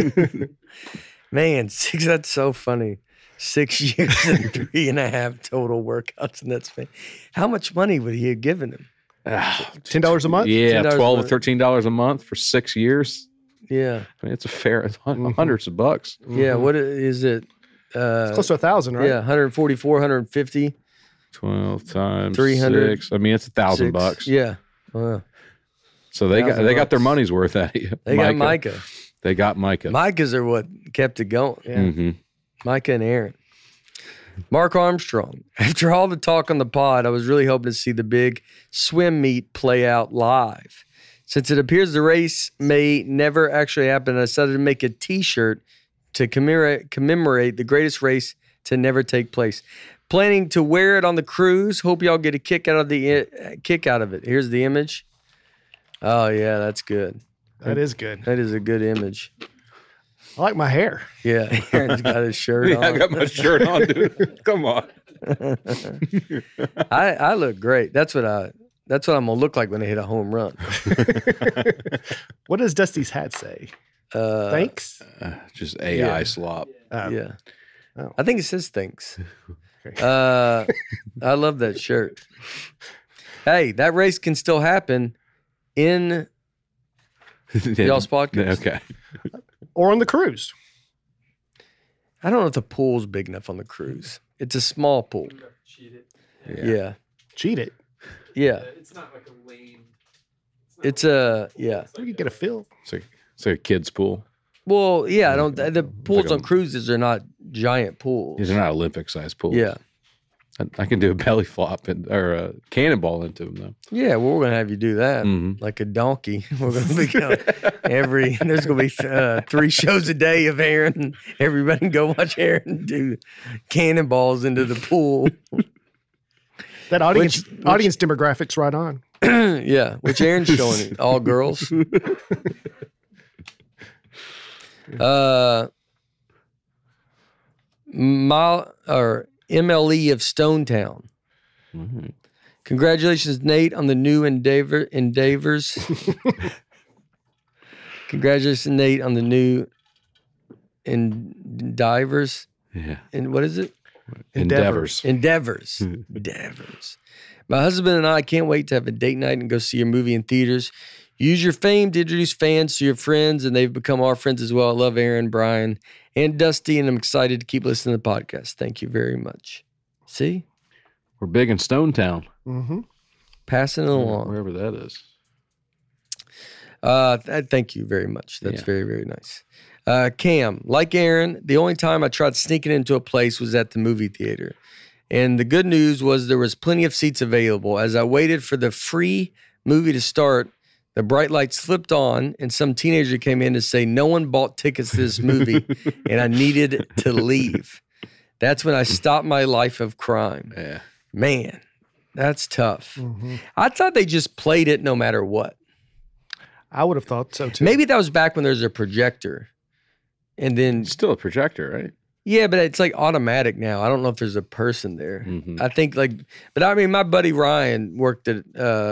Man, that's so funny. 6 years and 3.5 total workouts in that span. How much money would he have given him? $10 a month? Yeah, $10 $12 a or $13 a month for 6 years. Yeah. I mean, it's a fair hundreds of bucks. Yeah. What is it? It's close to 1,000, right? Yeah, 144, 150. 12 times 300. 6. I mean, it's $1,000. Yeah. Wow. So they got their money's worth out of you. They got Micah. They got Micah. Micah's are what kept it going. Yeah. Mm-hmm. Micah and Aaron. Mark Armstrong. After all the talk on the pod, I was really hoping to see the big swim meet play out live. Since it appears the race may never actually happen, I decided to make a T-shirt to commemorate the greatest race to never take place. Planning to wear it on the cruise. Hope y'all get a kick out of it. Here's the image. Oh yeah, that's good. That is good. That is a good image. I like my hair. Yeah, Aaron's got his shirt on. I got my shirt on, dude. Come on. I look great. That's what I'm gonna look like when I hit a home run. What does Dusty's hat say? Thanks. Just AI Yeah. slop. Yeah. Oh. I think it says thanks. Okay. I love that shirt. Hey, that race can still happen in y'all's podcast. Okay. Or on the cruise. I don't know if the pool's big enough on the cruise. It's a small pool. Yeah. Cheat it. Yeah. It's not like a lane. It's a, yeah. We could get a fill. It's like a kid's pool. Well, yeah, I don't, the pools like a- on cruises are not giant pools. These are not Olympic sized pools. Yeah. I can do a belly flop or a cannonball into them though. Yeah, well, we're going to have you do that Mhm. like a donkey. We're going to be there's going to be 3 shows a day of Aaron. Everybody can go watch Aaron do cannonballs into the pool. That audience Which- audience demographics right on. Yeah, which Aaron's showing it. All girls. MLE of Stonetown. Mhm. Congratulations, Nate, on the new endeavors. Congratulations, Nate, on the new endeavors. Yeah. And what is it? Endeavors. Endeavors. My husband and I can't wait to have a date night and go see your movie in theaters. Use your fame to introduce fans to your friends, and they've become our friends as well. I love Aaron, Brian, and Dusty, and I'm excited to keep listening to the podcast. Thank you very much. See? We're big in Stonetown. Mm-hmm. Passing it along. Wherever that is. Thank you very much. That's Yeah. very, very nice. Cam, like Aaron, the only time I tried sneaking into a place was at the movie theater. And the good news was there was plenty of seats available. As I waited for the free movie to start, the bright lights flipped on and some teenager came in to say no one bought tickets to this movie and I needed to leave. That's when I stopped my life of crime. Yeah. Man, that's tough. Mm-hmm. I thought they just played it no matter what. I would have thought so too. Maybe that was back when there's a projector. And then, It's still a projector, right? yeah, but it's like automatic now. I don't know if there's a person there. Mhm. I think but I mean, my buddy Ryan worked at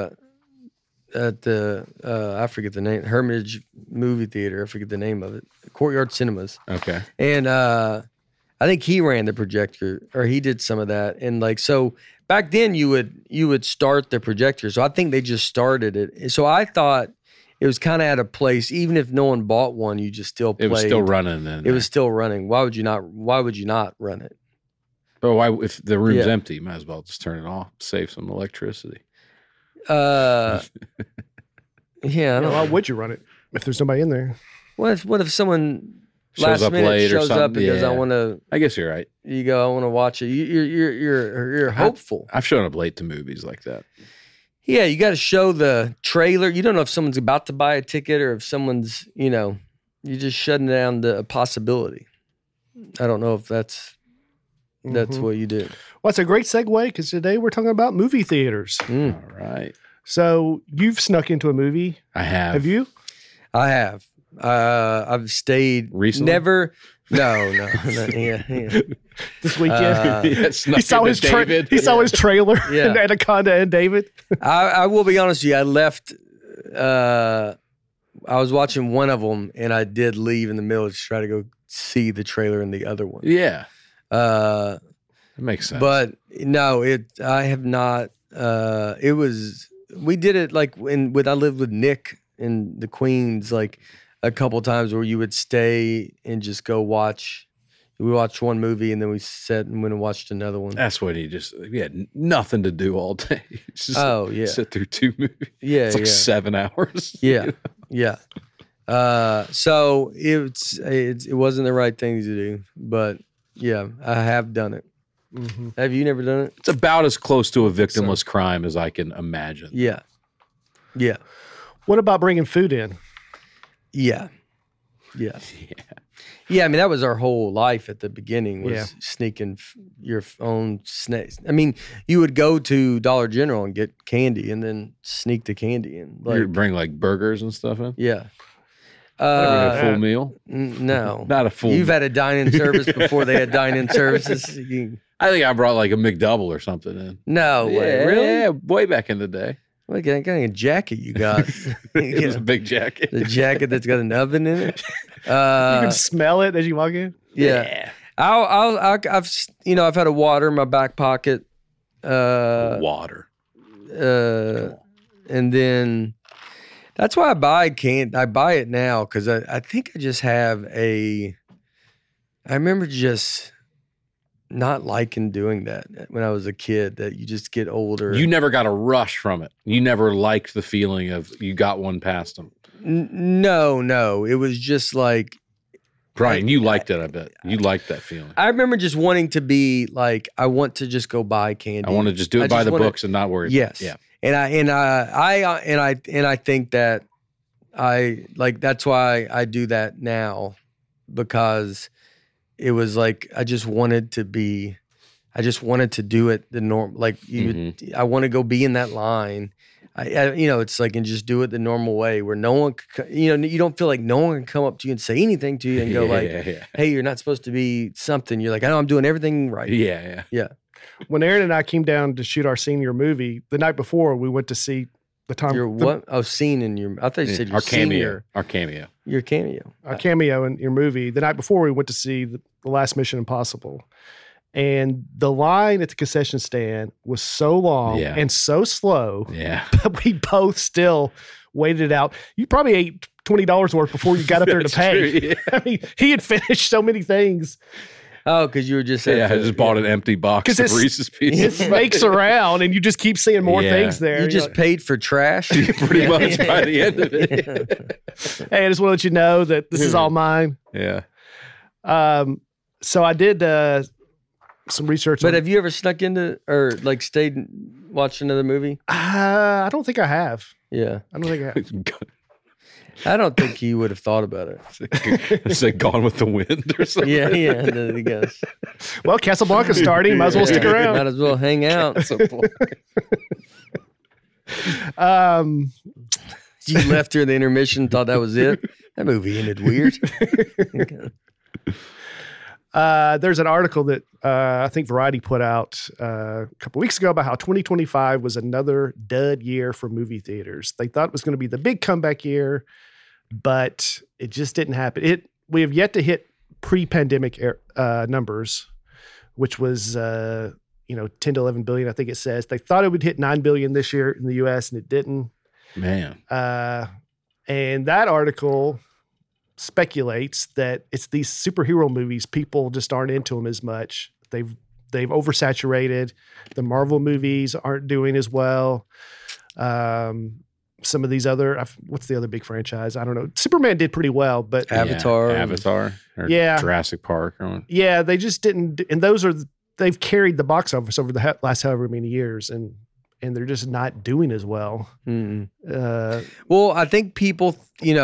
the, I forget the name, Hermitage Movie Theater. I forget the name of it. Courtyard Cinemas. Okay. And I think he ran the projector or he did some of that. And so back then you would start the projector. So I think they just started it. So I thought it was kind of at a place, even if no one bought one, you just still played. It was still running then. It was still running. Why would you not run it? But why, if the room's Yeah. empty, you might as well just turn it off, save some electricity. Yeah, I don't Why know. would you run it if there's nobody in there? What if someone Shows last up minute late or shows up something? and goes, I Yeah. want to, I guess you're right. you go, I want to watch it. You're hopeful. I've shown up late to movies like that. Yeah, you got to show the trailer. You don't know if someone's about to buy a ticket or if someone's, you're just shutting down the possibility. I don't know if that's Mhm. what you do. Well, it's a great segue because today we're talking about movie theaters. Mm, All right. So you've snuck into a movie, I have. have you? I have. I've stayed Recently? Never. No. Yeah. This weekend? Yeah, snuck he saw into his David. he saw his trailer Yeah. in Anaconda and David. I will be honest with you. I left. I was watching one of them, and I did leave in the middle to try to go see the trailer in the other one. Yeah. Uh, That makes sense. but no, I have not. We did it like I lived with Nick in the Queens, like a couple times where you would stay and just go watch. We watched one movie and then we sat and went and watched another one. that's when you had nothing to do all day. Just Oh yeah, sit through 2 movies. yeah, It's like yeah. 7 hours. Yeah, yeah. So it wasn't the right thing to do, but yeah, I have done it. Have you never done it? It's about as close to a victimless crime as I can imagine. Yeah. Yeah. What about bringing food in? Yeah. Yeah. Yeah, I mean, that was our whole life at the beginning was sneaking your own snacks. I mean, you would go to Dollar General and get candy and then sneak the candy in. You'd bring like burgers and stuff in? Yeah. A full meal? No. Not a full You've meal. had a dine-in service before they had dine-in services. I think I brought like a McDouble or something in. No way. Really? Yeah, way back in the day. What kind of jacket you got? It was a big jacket. The jacket that's got an oven in it. You can smell it as you walk in. Yeah. I've had a water in my back pocket. Water. And then that's why I buy it now because I think I just have I remember just not liking doing that when I was a kid, that you just get older. You never got a rush from it. You never liked the feeling of you got one past them. No. It was just like, Brian, you liked it, I bet. You liked that feeling. I remember just wanting to be like, I want to just go buy candy. I want to just do it by the books and not worry yes. about it. Yeah. And I think that that's why I do that now, because it was like I just wanted to do it the norm. Like I want to go be in that line. It's like, and just do it the normal way where no one, you don't feel like no one can come up to you and say anything to you and go hey, you're not supposed to be something. You're like, I know I'm doing everything right. Yeah. When Aaron and I came down to shoot our senior movie, the night before we went to see the Tom. Your what? Oh, scene in your. I thought you said your cameo. Our cameo. Your cameo. Our cameo in your movie. The night before we went to see the last Mission Impossible. And the line at the concession stand was so long and so slow. Yeah. But we both still waited it out. You probably ate $20 worth before you got up there to pay. True, yeah. I mean, he had finished so many things. Oh, because you were just saying. Yeah, I just bought an empty box of Reese's Pieces. It snakes around and you just keep seeing more things there. You just paid for trash. Pretty much by the end of it. Hey, I just want to let you know that this is all mine. Yeah. So I did some research. But have you ever snuck into or like stayed and watched another movie? I don't think I have. Yeah. I don't think I have. I don't think he would have thought about it. It's like Gone with the Wind or something. Yeah, I guess. Well, Casablanca's starting. Might as well stick around. Might as well hang out. You left during the intermission, thought that was it? That movie ended weird. There's an article that I think Variety put out a couple weeks ago about how 2025 was another dud year for movie theaters. They thought it was going to be the big comeback year, but it just didn't happen. We have yet to hit pre-pandemic numbers, which was 10 to 11 billion, I think it says. They thought it would hit 9 billion this year in the US, and it didn't. Man. And that article speculates that it's these superhero movies. People just aren't into them as much. They've oversaturated. The Marvel movies aren't doing as well. Some of these other, what's the other big franchise? I don't know. Superman did pretty well, but Avatar, or Jurassic Park. Yeah, they just didn't. And they've carried the box office over the last however many years, and they're just not doing as well. Well, I think people,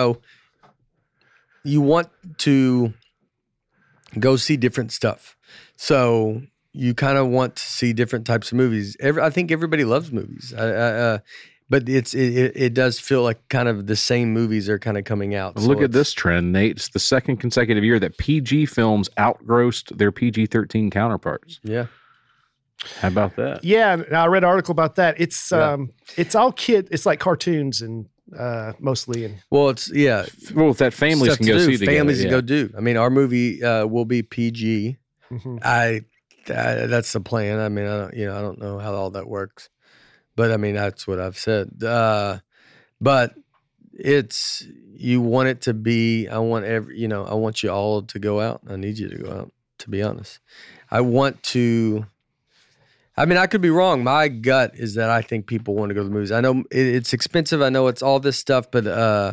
you want to go see different stuff. So you kind of want to see different types of movies. I think everybody loves movies. But it does feel like kind of the same movies are kind of coming out. Look at this trend, Nate. It's the second consecutive year that PG films outgrossed their PG-13 counterparts. Yeah. How about that? Yeah, I read an article about that. It's all kid. It's like cartoons and mostly. And well, it's Well, that families can go see together. Families can go do. I mean, our movie will be PG. Mm-hmm. That's the plan. I mean, I don't know how all that works, but I mean, that's what I've said. But it's, you want it to be. I want I want you all to go out. I need you to go out. To be honest, I want to. I mean, I could be wrong. My gut is that I think people want to go to the movies. I know it's expensive. I know it's all this stuff, but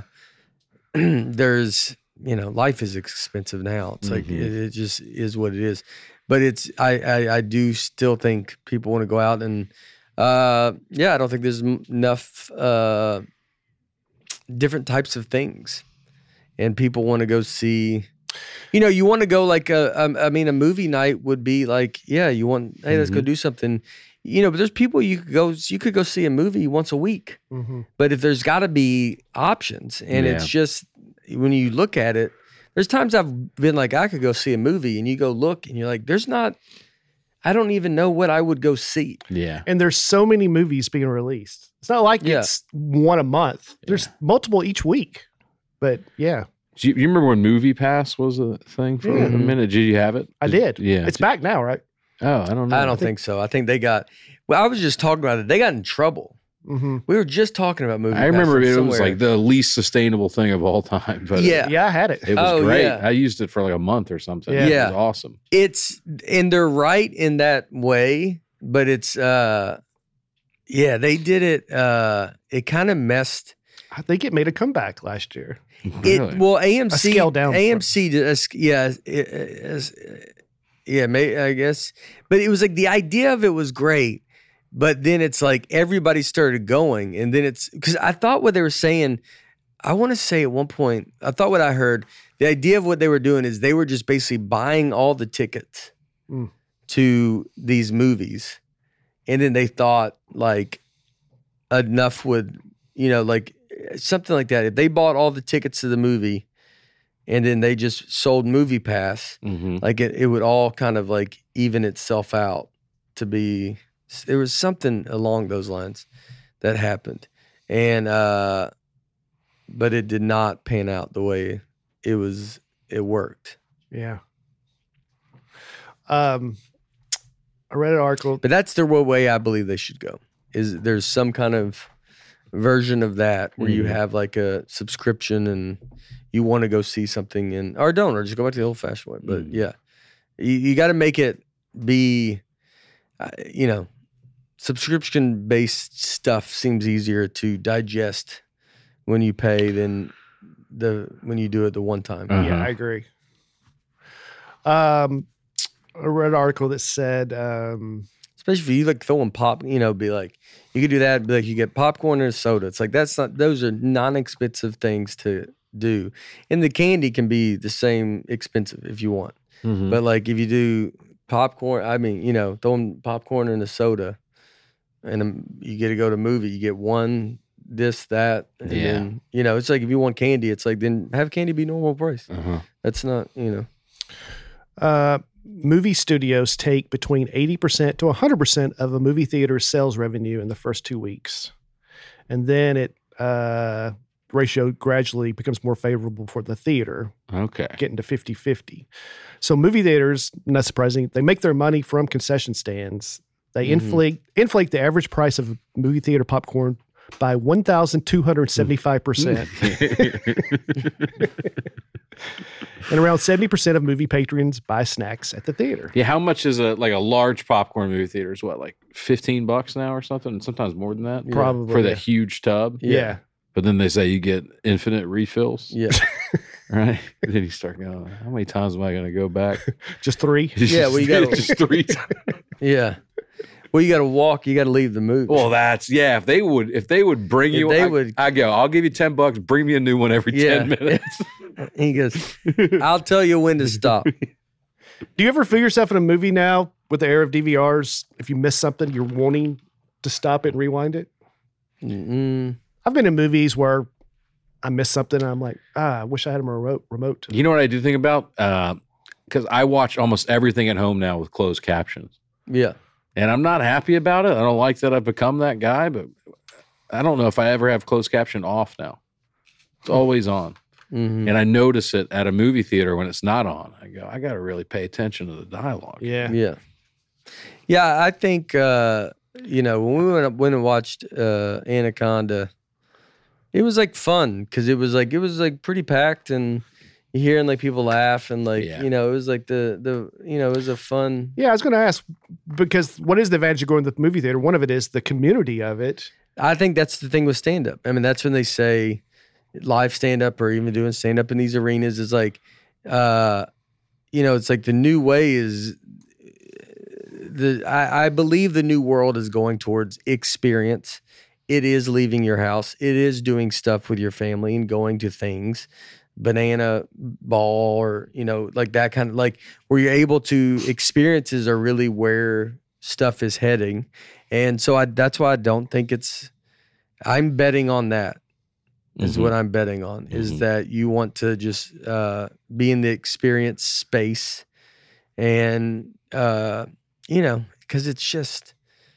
there's, life is expensive now. It's like, it just is what it is. but I do still think people want to go out and I don't think there's enough different types of things, and people want to go see. You want to go like a movie night would be like, hey, let's go do something. But there's people you could go see a movie once a week. Mm-hmm. But if there's got to be options, and it's just when you look at it, there's times I've been like, I could go see a movie, and you go look, and you're like, I don't even know what I would go see. Yeah. And there's so many movies being released. It's not like it's one a month. There's multiple each week. But yeah. Do you remember when Movie Pass was a thing for a minute? Did you have it? I did. Yeah. It's back now, right? Oh, I don't know. I don't think so. I think they got. Well, I was just talking about it. They got in trouble. Mm-hmm. We were just talking about Movie Pass. I remember it somewhere. was like the least sustainable thing of all time. But Yeah, I had it. it was great. Yeah. I used it for like a month or something. Yeah. It was awesome. And they're right in that way, but it's they did it. It kind of messed. I think it made a comeback last year. Really? AMC A scale down. AMC I guess, but it was like the idea of it was great, but then it's like everybody started going, and then it's because I thought what they were saying. I want to say at one point, I thought what I heard. The idea of what they were doing is they were just basically buying all the tickets to these movies, and then they thought like enough would, like something like that. If they bought all the tickets to the movie and then they just sold Movie Pass, like it would all kind of like even itself out to be, there was something along those lines that happened. And, but it did not pan out the way it worked. Yeah. I read an article. But that's the way I believe they should go. Is there's some kind of version of that where you have like a subscription and you want to go see something or just go back to the old fashioned way. But you got to make it be, subscription based stuff seems easier to digest when you pay than when you do it the one time. Yeah, I agree. I read an article that said, especially if you like throwing pop, be like, you could do that, be like, you get popcorn and a soda. It's like, those are non-expensive things to do. And the candy can be the same expensive if you want. But like, if you do popcorn, throwing popcorn and a soda and you get to go to a movie, you get one, this, that. And then, it's like, if you want candy, it's like, then have candy be normal price. That's not, movie studios take between 80% to 100% of a movie theater's sales revenue in the first 2 weeks. And then it ratio gradually becomes more favorable for the theater. Okay. Getting to 50-50. So movie theaters, not surprising, they make their money from concession stands. They inflate the average price of movie theater popcorn by 1,275%. And around 70% of movie patrons buy snacks at the theater. Yeah, how much is a large popcorn movie theater? Is what, like $15 now or something? Sometimes more than that? Probably. For the huge tub? Yeah. But then they say you get infinite refills? Yeah. Right? And then you start going, how many times am I going to go back? Just 3? Yeah, well, you got just 3 times. Yeah. Well, you got to walk. You got to leave the movie. Well, if they would bring you, I go, I'll give you $10. Bring me a new one every 10 minutes. He goes, I'll tell you when to stop. Do you ever feel yourself in a movie now with the era of DVRs? If you miss something, you're wanting to stop it and rewind it? I've been in movies where I missed something and I'm like, I wish I had a remote. You know what I do think about? Because I watch almost everything at home now with closed captions. Yeah. And I'm not happy about it. I don't like that I've become that guy, but I don't know if I ever have closed caption off now. It's always on. And I notice it at a movie theater when it's not on. I go, I got to really pay attention to the dialogue. Yeah. Yeah. Yeah, I think, when we went and watched Anaconda, it was like fun because it was like pretty packed and you're hearing like people laugh and like, it was like it was a fun. Yeah, I was going to ask, because what is the advantage of going to the movie theater? One of it is the community of it. I think that's the thing with stand-up. I mean, that's when they say live stand-up or even doing stand-up in these arenas is like, it's like the new way is I believe the new world is going towards experience. It is leaving your house. It is doing stuff with your family and going to things, banana ball, or like that kind of, like where you're able to, experiences are really where stuff is heading. And so that's why I don't think I'm betting on that. Is what I'm betting on, is that you want to just be in the experience space, and because it's just,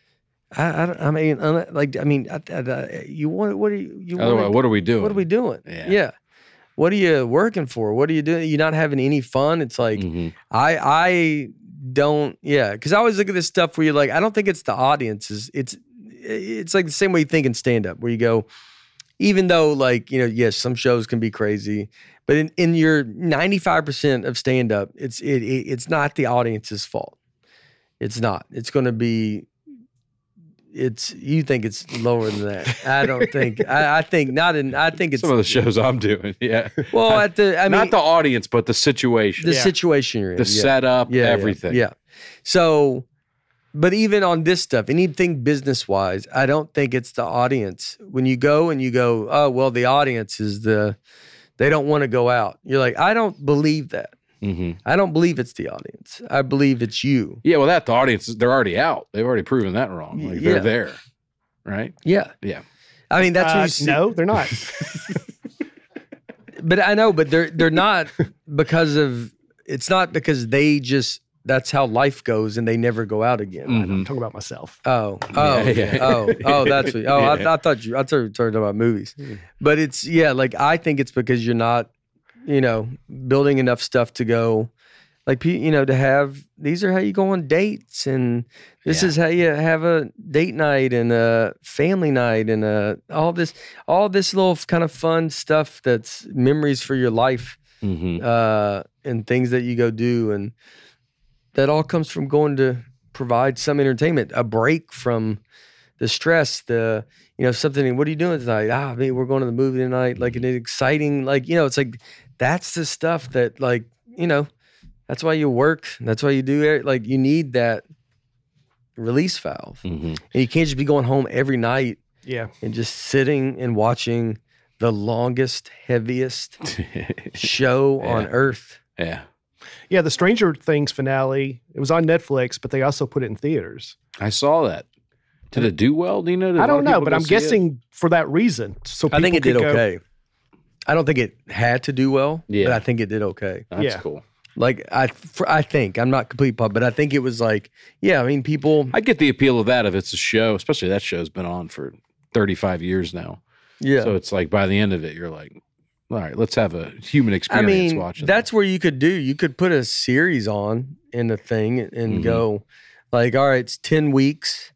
you want, what are you Otherwise, what are we doing? What are we doing? Yeah. What are you working for? What are you doing? You're not having any fun. It's like, I don't, because I always look at this stuff where you're like, I don't think it's the audiences. It's like the same way you think in stand-up, where you go, even though, like, yes, some shows can be crazy, but in your 95% of stand-up, it's not the audience's fault. It's not. It's going to be, you think it's lower than that. I don't think. I think not. I think it's some of the shows I'm doing. Yeah. Well, not the audience, but the situation. The situation you're in. The setup, everything. Yeah. So, but even on this stuff, anything business-wise, I don't think it's the audience. When you go, oh, well, the audience is they don't want to go out. You're like, I don't believe that. I don't believe it's the audience. I believe it's you. Yeah, well, the audience, they're already out. They've already proven that wrong. Like, they're there, right? Yeah. Yeah. I mean, that's what you see. No, they're not. But I know, but they're not because of, it's not because they just, that's how life goes and they never go out again. I'm talking about myself. Oh, that's what, I thought you were talking about movies. But it's, like, I think it's because you're not, building enough stuff to go, like, to have, these are how you go on dates, and this is how you have a date night and a family night and all this little kind of fun stuff that's memories for your life, and things that you go do, and that all comes from going to provide some entertainment, a break from the stress, something. What are you doing tonight? We're going to the movie tonight. Like, an exciting, like, it's like, that's the stuff that, like, that's why you work. That's why you do it. Like, you need that release valve. And you can't just be going home every night and just sitting and watching the longest, heaviest show on earth. Yeah. Yeah, the Stranger Things finale, it was on Netflix, but they also put it in theaters. I saw that. Did it do well? Do you know? I don't know, but I'm guessing for that reason. So I think it did okay. I don't think it had to do well, but I think it did okay. That's cool. Like, I think, I'm not complete pub, but I think it was like, people. I get the appeal of that if it's a show, especially that show's been on for 35 years now. Yeah. So it's like, by the end of it, you're like, all right, let's have a human experience watching. That's where you could put a series on in the thing and go, like, all right, it's 10 weeks,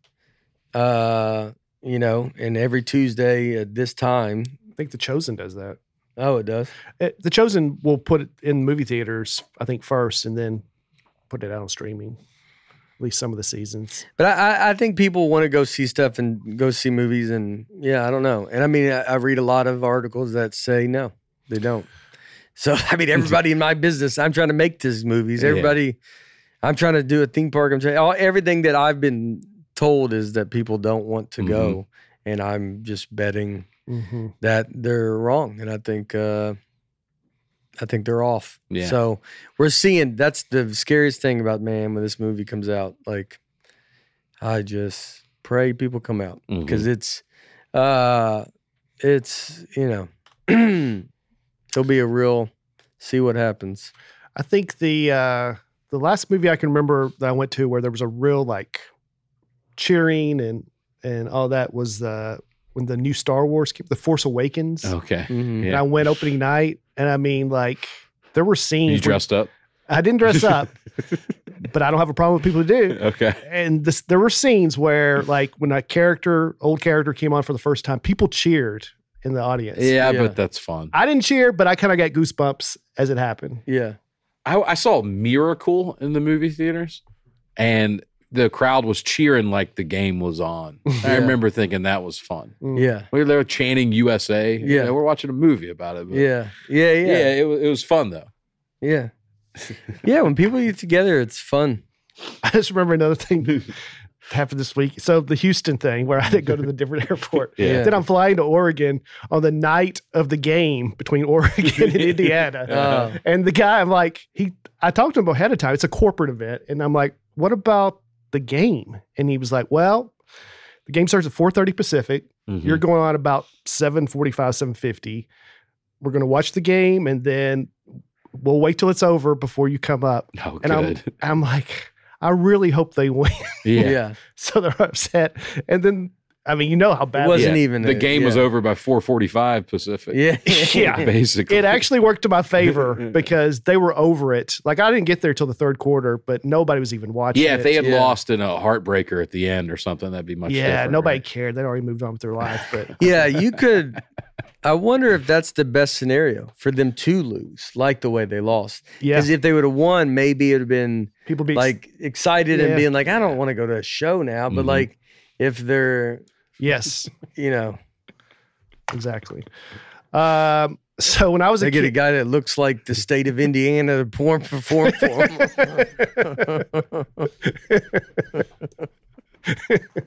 and every Tuesday at this time. I think The Chosen does that. Oh, it does? The Chosen will put it in movie theaters, I think, first, and then put it out on streaming, at least some of the seasons. But I think people want to go see stuff and go see movies, and I don't know. And I mean, I read a lot of articles that say no, they don't. So, I mean, everybody in my business, I'm trying to make these movies. Everybody, I'm trying to do a theme park. Everything that I've been told is that people don't want to go, and I'm just betting that they're wrong, and I think they're off. Yeah. So we're seeing, that's the scariest thing about, man, when this movie comes out. Like, I just pray people come out, because it's it'll be a real, see what happens. I think the last movie I can remember that I went to where there was a real, like, cheering and all that was when the new Star Wars came, The Force Awakens. Okay. And I went opening night, and I mean, like, there were scenes. You dressed up? I didn't dress up, but I don't have a problem with people who do. Okay. And there were scenes where, like, when a old character came on for the first time, people cheered in the audience. Yeah, but that's fun. I didn't cheer, but I kind of got goosebumps as it happened. Yeah. I saw Miracle in the movie theaters, and the crowd was cheering like the game was on. I remember thinking that was fun. Yeah. They were chanting USA. Yeah. We're watching a movie about it. But Yeah, it was fun, though. Yeah. Yeah, when people get together, it's fun. I just remember another thing happened this week. So the Houston thing where I had to go to the different airport. Yeah. Then I'm flying to Oregon on the night of the game between Oregon and Indiana. And the guy, I'm like, I talked to him ahead of time. It's a corporate event. And I'm like, what about the game? And he was like, well, the game starts at 4:30 Pacific. Mhm. You're going on about 7:45, 7:50. We're going to watch the game and then we'll wait till it's over before you come up. Oh, And good. I'm like, I really hope they win. Yeah. So they're upset. And then, I mean, you know how bad It wasn't even The game was over by 4:45 Pacific. Yeah. Yeah. Basically. It actually worked to my favor because they were over it. Like I didn't get there till the third quarter, but nobody was even watching. Yeah, if they had Yeah. lost in a heartbreaker at the end or something, that'd be much different. nobody right? cared. They'd already moved on with their life. But Yeah, you could. I wonder if that's the best scenario for them to lose, like the way they lost. yeah, Because if they would have won, maybe it would have been people be like excited Yeah. and being like, I don't want to go to a show now. But Mhm. like, if they're, yes, exactly. So when I was they a get a kid, guy that looks like the state of Indiana to perform for them.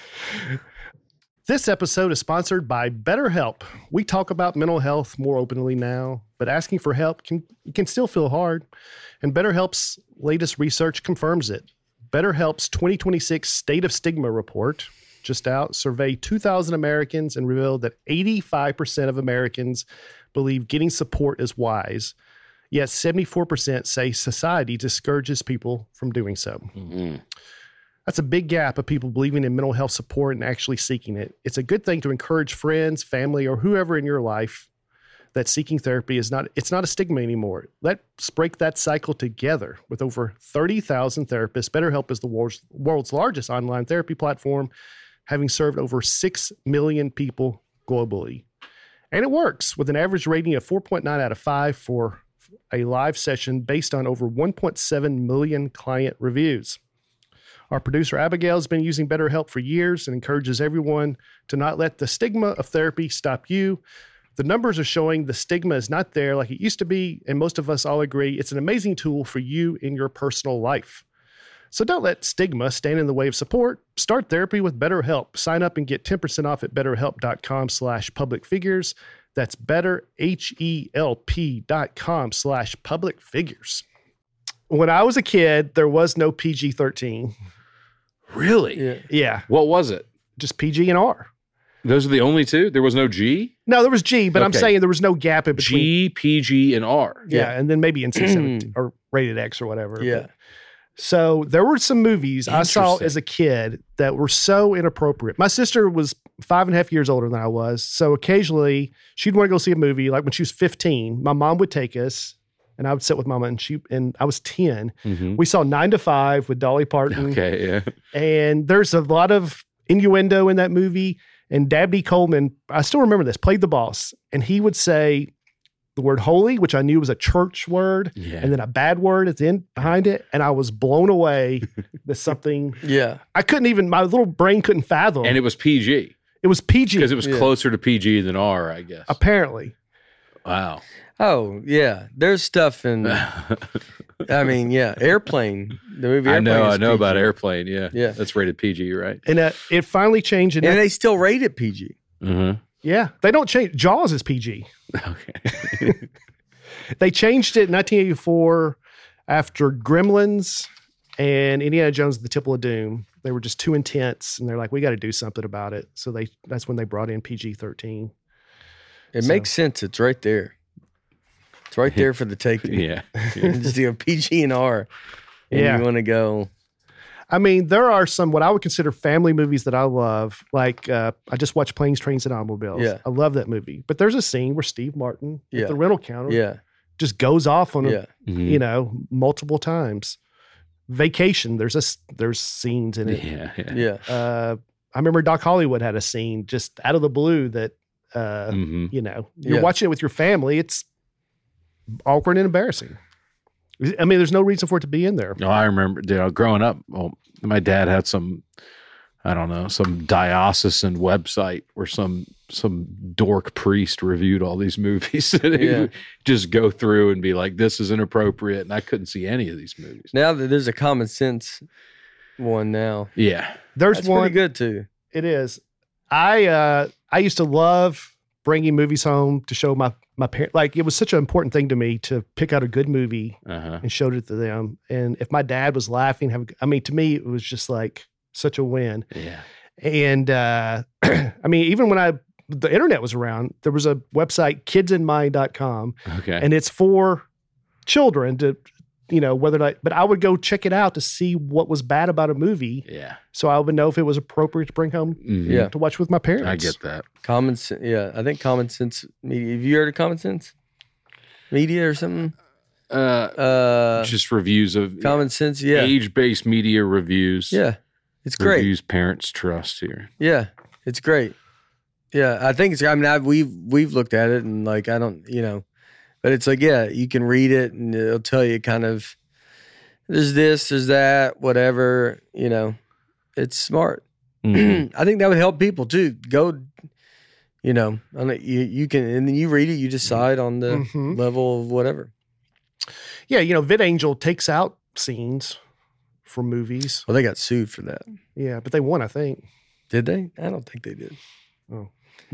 This episode is sponsored by BetterHelp. We talk about mental health more openly now, but asking for help can still feel hard. And BetterHelp's latest research confirms it. BetterHelp's 2026 State of Stigma report, just out, surveyed 2,000 Americans and revealed that 85% of Americans believe getting support is wise, yet 74% say society discourages people from doing so. Mhm. That's a big gap of people believing in mental health support and actually seeking it. It's a good thing to encourage friends, family, or whoever in your life that seeking therapy it's not a stigma anymore. Let's break that cycle together. With over 30,000 therapists, BetterHelp is the world's largest online therapy platform, having served over 6 million people globally. And it works with an average rating of 4.9 out of 5 for a live session based on over 1.7 million client reviews. Our producer Abigail has been using BetterHelp for years and encourages everyone to not let the stigma of therapy stop you. The numbers are showing the stigma is not there like it used to be, and most of us all agree it's an amazing tool for you in your personal life. So don't let stigma stand in the way of support. Start therapy with BetterHelp. Sign up and get 10% off at betterhelp.com/publicfigures. That's betterhelp.com/publicfigures. When I was a kid, there was no PG-13. Really? Yeah. Yeah, What was it? just PG and R. Those are the only two? There was no G? No, there was G, but I'm Okay. saying there was no gap in between. G, PG, and R. Yeah, and then maybe NC-17 or rated X or whatever. Yeah. But- so there were some movies I saw Interesting. as a kid that were so inappropriate. My sister was 5.5 years older than I was. So occasionally she'd want to go see a movie. Like when she was 15, my mom would take us and I would sit with mama and I was 10. Mhm. We saw 9 to 5 with Dolly Parton. Okay, yeah. And there's a lot of innuendo in that movie. And Dabney Coleman, I still remember this, played the boss. And he would say the word holy, which I knew was a church word, Yeah. and then a bad word at the end behind it. And I was blown away that something Yeah. I couldn't even, my little brain couldn't fathom. And it was PG It was PG, because it was Yeah. closer to PG than R, I guess. apparently. Wow. Oh, yeah. There's stuff in, I mean, yeah. Airplane. The movie I Airplane. know is about PG. Airplane. Yeah. Yeah. That's rated PG, right? And it finally changed. And they still rate it PG. Mm-hmm. Yeah, they don't change. Jaws is PG. Okay. They changed it in 1984 after Gremlins and Indiana Jones and the Temple of Doom. They were just too intense, and they're like, we got to do something about it. So that's when they brought in PG-13. It So- makes sense. It's right there. It's right there for the taking. Yeah. Just do a PG and R. And Yeah. you want to go. I mean, there are some what I would consider family movies that I love. Like I just watched Planes, Trains, and Automobiles. Yeah. I love that movie. But there's a scene where Steve Martin Yeah. at the rental counter Yeah. just goes off on Yeah. Mhm. multiple times. Vacation, there's scenes in it. Yeah. Yeah. Yeah. I remember Doc Hollywood had a scene just out of the blue that Mhm. you're Yeah. watching it with your family. It's awkward and embarrassing. I mean, there's no reason for it to be in there. No, I remember growing up. Well, my dad had some I don't know, some diocesan website where some dork priest reviewed all these movies. And he Yeah. would just go through and be like, this is inappropriate. And I couldn't see any of these movies. Now that there's a Common Sense one now. Yeah. There's That's one. pretty good too. It is. I used to love bringing movies home to show my parents. Like, it was such an important thing to me to pick out a good movie Uh-huh. and showed it to them. And if my dad was laughing, to me, it was just like such a win. Yeah. And I mean, even when the internet was around, there was a website, kidsinmind.com, Okay. and it's for children to, whether or not, but I would go check it out to see what was bad about a movie. yeah. So I would know if it was appropriate to bring home Mhm. Yeah. to watch with my parents. I get that. Common Sense. Yeah, I think Common Sense Media. Have you heard of Common Sense Media or something? Just reviews of Common Sense. Yeah, age-based media reviews. yeah, it's great. Reviews parents trust here. Yeah, it's great. Yeah, I think it's. I mean, we've looked at it and like I don't, but it's like yeah, you can read it and it'll tell you kind of there's this, there's that, whatever. It's smart. Mhm. I think that would help people too. Go, I know you can and then you read it, you decide on the Mhm. level of whatever. Yeah, VidAngel takes out scenes from movies. Well, they got sued for that. Yeah, but they won, I think. Did they? I don't think they did. Oh.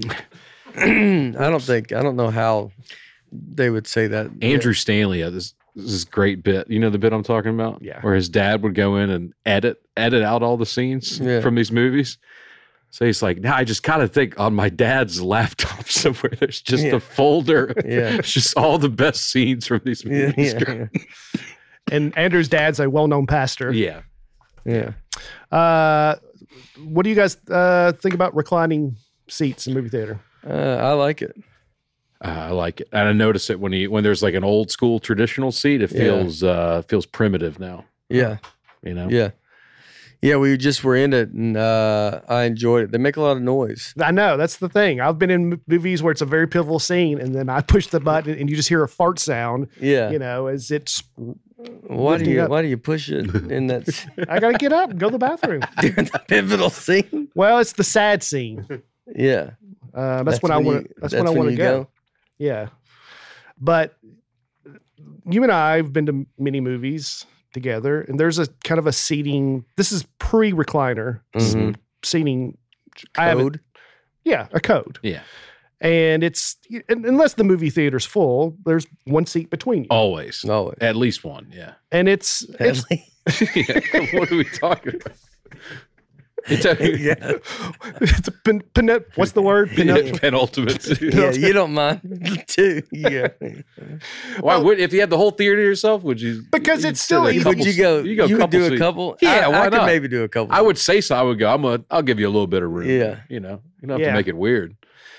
I don't know how they would say that. Andrew Stanley had this great bit. You know the bit I'm talking about? Yeah. Where his dad would go in and edit out all the scenes Yeah. from these movies. So he's like, now I just kind of think on my dad's laptop somewhere, there's just Yeah. a folder. Yeah. It's just all the best scenes from these Yeah, movies. yeah, And Andrew's dad's a well-known pastor. Yeah. yeah. What do you guys think about reclining seats in movie theater? I like it. I like it. And I notice it when there's like an old school traditional seat, it Yeah. feels primitive now. Yeah, Yeah. yeah. We just were in it, and I enjoyed it. They make a lot of noise. I know, that's the thing. I've been in movies where it's a very pivotal scene, and then I push the button, and you just hear a fart sound. Yeah. As it's. Why do lifting up. you push it in that I gotta get up and go to the bathroom. during the pivotal scene? Well, it's the sad scene. Yeah. That's when I want. That's when I want to go. Yeah, but you and I have been to many movies together, and there's a kind of a seating. This is pre-recliner Mhm. seating. I haven't. Code. Yeah, a code, Yeah. and it's unless the movie theater's full, there's one seat between you, Always. No. At least one. Yeah. and it's Yeah. What are we talking about? It's yeah. it's a what's the word? penultimate. Yeah. You don't mind too. Yeah. Why would if you had the whole theater to yourself? Would you? Because you'd it's still sit a easy. couple- Would you go? You go. You would couple do a seats. couple. Yeah, why I could not? maybe do a couple. I would say so. I would go. I'll give you a little bit of room. Yeah. You don't have Yeah. to make it weird.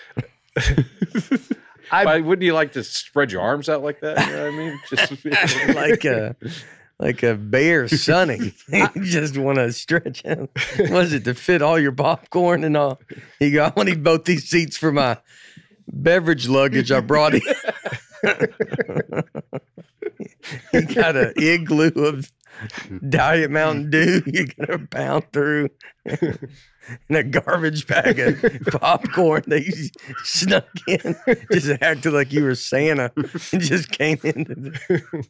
I- Why wouldn't you like to spread your arms out like that? You know what I mean? Just like a bear sunning. You just want to stretch out. Was it to fit all your popcorn and all? You go, I need both these seats for my beverage luggage I brought in. You got an igloo of Diet Mountain Dew you're going to pound through. And a garbage bag of popcorn that you snuck in. Just acted like you were Santa and just came into the...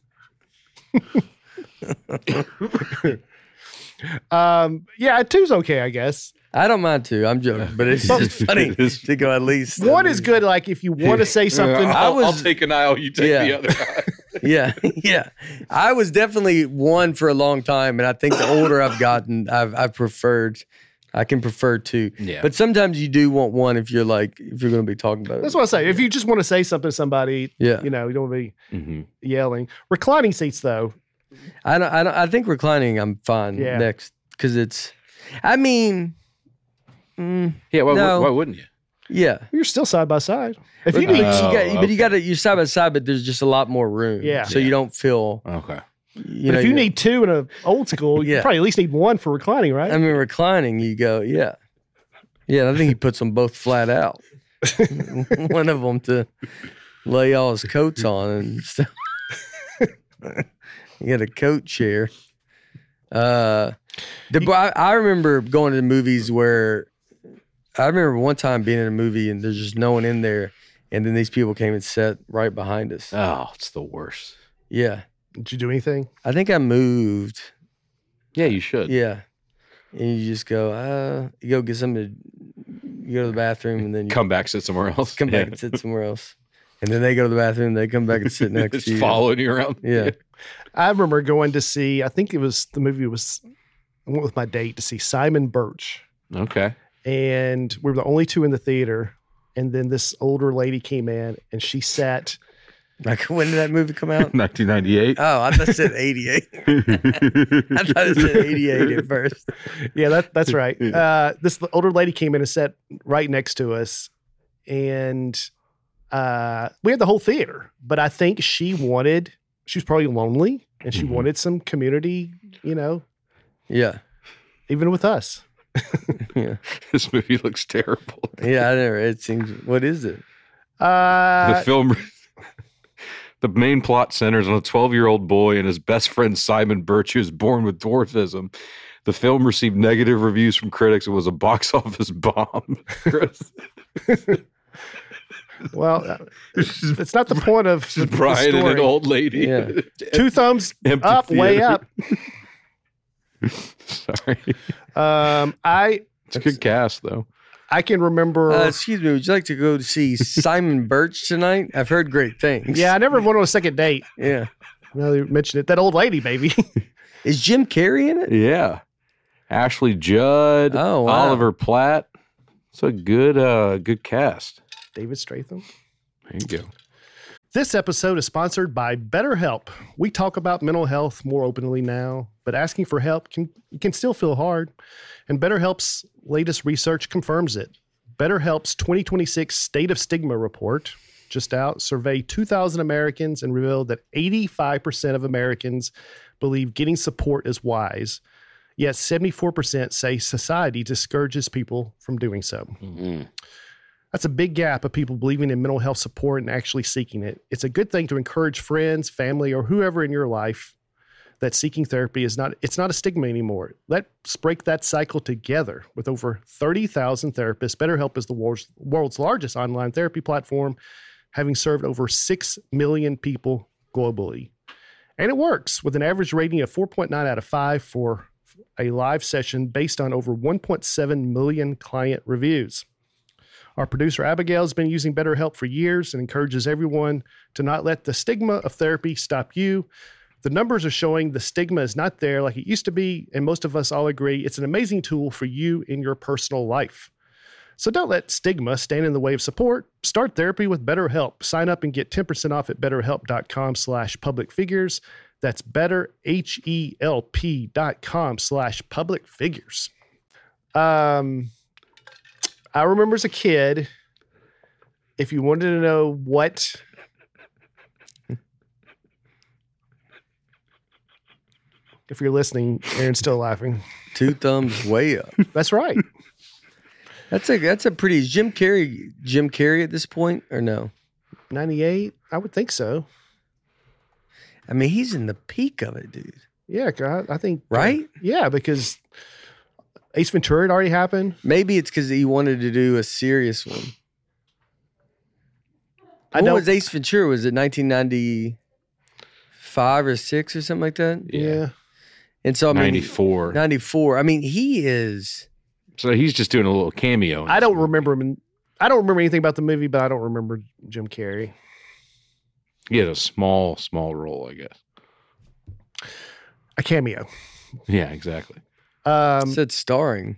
Yeah, two's okay, I guess. I don't mind too. I'm joking, but it's just funny to go at least. One is good, like if you want to say something. I'll take an aisle. You take Yeah. the other aisle. Yeah, yeah. I was definitely one for a long time, and I think the older I've gotten, I've preferred. I can prefer two. Yeah. But sometimes you do want one if you're going to be talking about it. That's what I say. If you just want to say something to somebody, Yeah. you don't want to be Mhm. yelling. Reclining seats, though, I think reclining. I'm fine Yeah. next because it's. I mean, Yeah. Why, No. why wouldn't you? yeah. you're still side by side. If you But need, Oh, you got it. You're side by side, but there's just a lot more room. Yeah. So you don't feel. Okay. You but know, if you need two in a old school, you Yeah. probably at least need one for reclining, right? I mean, reclining, you go, yeah. Yeah, I think he puts them both flat out. One of them to lay all his coats on and stuff. You got a coat chair. I remember going to the movies where I remember one time being in a movie and there's just no one in there, and then these people came and sat right behind us. Oh, it's the worst. Yeah. Did you do anything? I think I moved. Yeah, you should. Yeah. And you just go, you go get something you go to the bathroom and then you Come back, sit somewhere else. come back and sit somewhere else. And then they go to the bathroom, they come back and sit next Just to you. following you around. Yeah. I remember going to see, I think it was the movie was, I went with my date to see Simon Birch. Okay. And we were the only two in the theater. And then this older lady came in and she sat. Like, when did that movie come out? 1998. Oh, I thought it said 88. I thought it said 88 at first. Yeah, that's right. This older lady came in and sat right next to us. And we had the whole theater. But I think she was probably lonely and she wanted some community, Yeah. even with us. Yeah. This movie looks terrible. Yeah, it seems, what is it? The film, the main plot centers on a 12-year-old boy and his best friend Simon Birch, who is born with dwarfism. The film received negative reviews from critics and was a box office bomb. Well, it's not the point of the Brian and an old lady. Yeah. 2 thumbs Empty up, way theater. up. Sorry. It's a good cast, though. I can remember. Excuse me, would you like to go to see Simon Birch tonight? I've heard great things. Yeah, I never went on a second date. Yeah. Now you mentioned it. That old lady, baby. Is Jim Carrey in it? Yeah. Ashley Judd. Oh, wow. Oliver Platt. It's a good cast. David Stratham. There you go. This episode is sponsored by BetterHelp. We talk about mental health more openly now, but asking for help can still feel hard. And BetterHelp's latest research confirms it. BetterHelp's 2026 State of Stigma report, just out, surveyed 2,000 Americans and revealed that 85% of Americans believe getting support is wise, yet 74% say society discourages people from doing so. Mm-hmm. That's a big gap of people believing in mental health support and actually seeking it. It's a good thing to encourage friends, family, or whoever in your life that seeking therapy it's not a stigma anymore. Let's break that cycle together. With over 30,000 therapists, BetterHelp is the world's largest online therapy platform, having served over 6 million people globally. And it works with an average rating of 4.9 out of 5 for a live session based on over 1.7 million client reviews. Our producer Abigail has been using BetterHelp for years and encourages everyone to not let the stigma of therapy stop you. The numbers are showing the stigma is not there like it used to be, and most of us all agree it's an amazing tool for you in your personal life. So don't let stigma stand in the way of support. Start therapy with BetterHelp. Sign up and get 10% off at betterhelp.com/publicfigures. That's betterhelp.com/publicfigures. I remember as a kid, if you wanted to know what if you're listening, Aaron's still laughing. 2 thumbs way up. That's right. That's a pretty, is Jim Carrey at this point or no? 98? I would think so. I mean, he's in the peak of it, dude. Yeah, I think. Right? Yeah, because Ace Ventura had already happened. Maybe it's because he wanted to do a serious one. I What don't. was Ace Ventura? Was it 1995 or 6 or something like that? Yeah. And so, I mean, 94. 94. I mean, he is. So he's just doing a little cameo. I don't remember him. I don't remember anything about the movie, but I don't remember Jim Carrey. He had a small role, I guess. A cameo. Yeah, exactly. It said starring.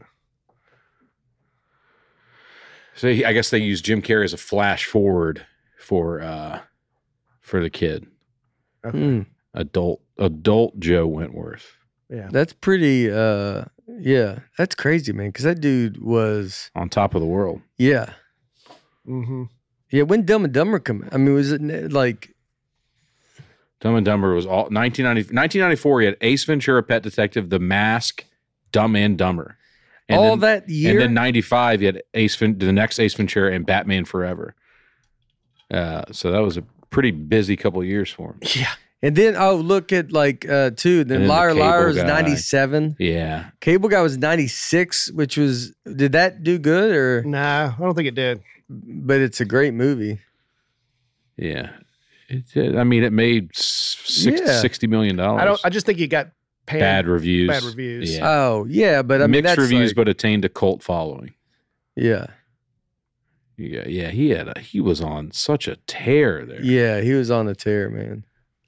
So I guess they used Jim Carrey as a flash forward for the kid, Hmm. adult Joe Wentworth. Yeah. That's pretty, yeah, that's crazy, man. Because that dude was, On top of the world. yeah. Mm-hmm. Yeah, when Dumb and Dumber come, I mean, was it like, Dumb and Dumber was all 1994. He had Ace Ventura, Pet Detective, The Mask, Dumb and Dumber. And all then, that year? And then 95, he had the next Ace Ventura and Batman Forever. So that was a pretty busy couple of years for him. Yeah. And then look at like too. Then then Liar the Liar Cable was Guy. 97. Yeah. Cable Guy was 96, which was did that do good or? Nah, I don't think it did. But it's a great movie. Yeah. I mean, it made $60 million. I just think it got Bad reviews. Bad reviews. Yeah. Oh yeah, but I mean Mixed that's reviews, like- but attained a cult following. yeah, Yeah. He was on such a tear there. yeah, he was on a tear, man.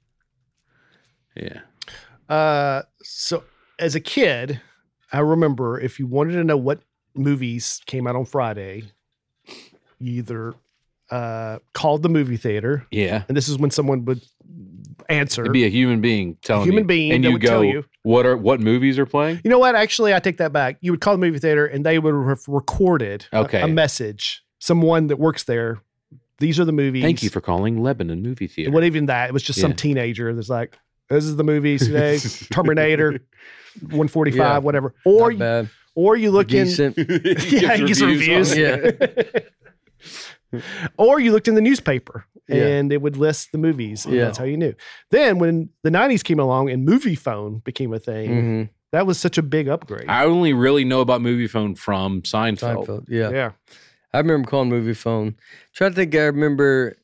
Yeah. So as a kid, I remember if you wanted to know what movies came out on Friday, you either called the movie theater, Yeah. and this is when someone would answer. It'd be a human being telling Human you. being and that you would go, tell you. what movies are playing? You know what? Actually, I take that back. You would call the movie theater, and they would have recorded Okay. a message. Someone that works there. These are the movies. Thank you for calling Lebanon Movie Theater. What even that? It was just some Yeah. teenager that's like, "This is the movies today. Terminator, 145, Yeah. whatever." Not bad. Or you look in. Decent. Yeah, he gets reviews. on it. Or you looked in the newspaper Yeah. and it would list the movies. And Yeah. that's how you knew. Then when the 90s came along and Movie Phone became a thing, Mhm. that was such a big upgrade. I only really know about Movie Phone from Seinfeld. Seinfeld. Yeah. yeah. I remember calling movie phone. Trying to think. I remember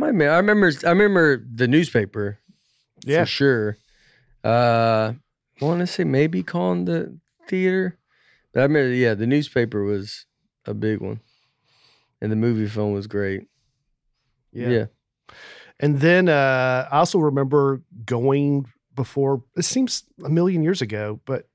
the newspaper. Yeah. For sure. I want to say maybe calling the theater, but I remember. Yeah, the newspaper was a big one, and the movie phone was great. Yeah. And then I also remember going before, it seems a million years ago, but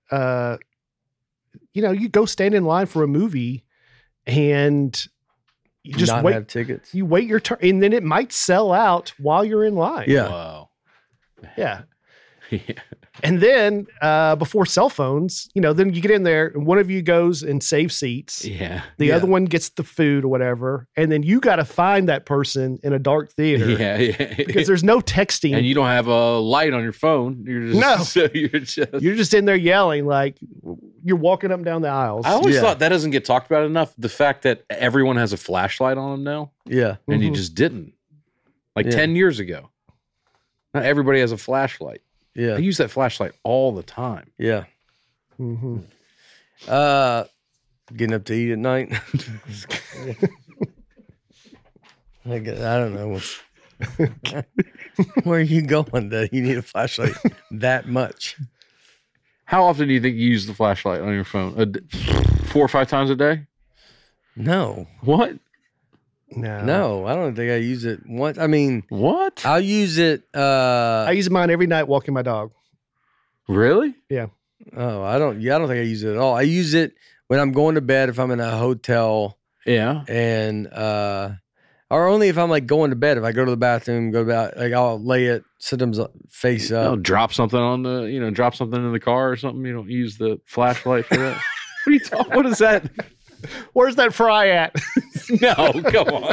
you go stand in line for a movie and you just Not wait. have tickets. You wait your turn, and then it might sell out while you're in line. Yeah. Wow. Yeah. Yeah. And then before cell phones, then you get in there and one of you goes and saves seats. Yeah. The Yeah. other one gets the food or whatever. And then you got to find that person in a dark theater Yeah. because there's no texting. And you don't have a light on your phone. You're just, No. So you're just. You're just in there yelling like you're walking up and down the aisles. I always Yeah. thought that doesn't get talked about enough. The fact that everyone has a flashlight on them now, Yeah. and you Mhm. just didn't. Like Yeah. 10 years ago, not everybody has a flashlight. Yeah. I use that flashlight all the time. Yeah. Mhm. Getting up to eat at night. I don't know. Where are you going that you need a flashlight that much? How often do you think you use the flashlight on your phone? 4 or 5 times a day? No. What? No, I don't think I use it once. I mean, What? I'll use it. I use mine every night walking my dog. Really? I don't think I use it at all. I use it when I'm going to bed if I'm in a hotel Yeah. and or only if I'm like going to bed. If I go to the bathroom, like I'll lay it sometimes face I'll up. drop something on the, drop something in the car or something. You don't use the flashlight for that. What are you talking? What is that? Where's that fry at? No, come on.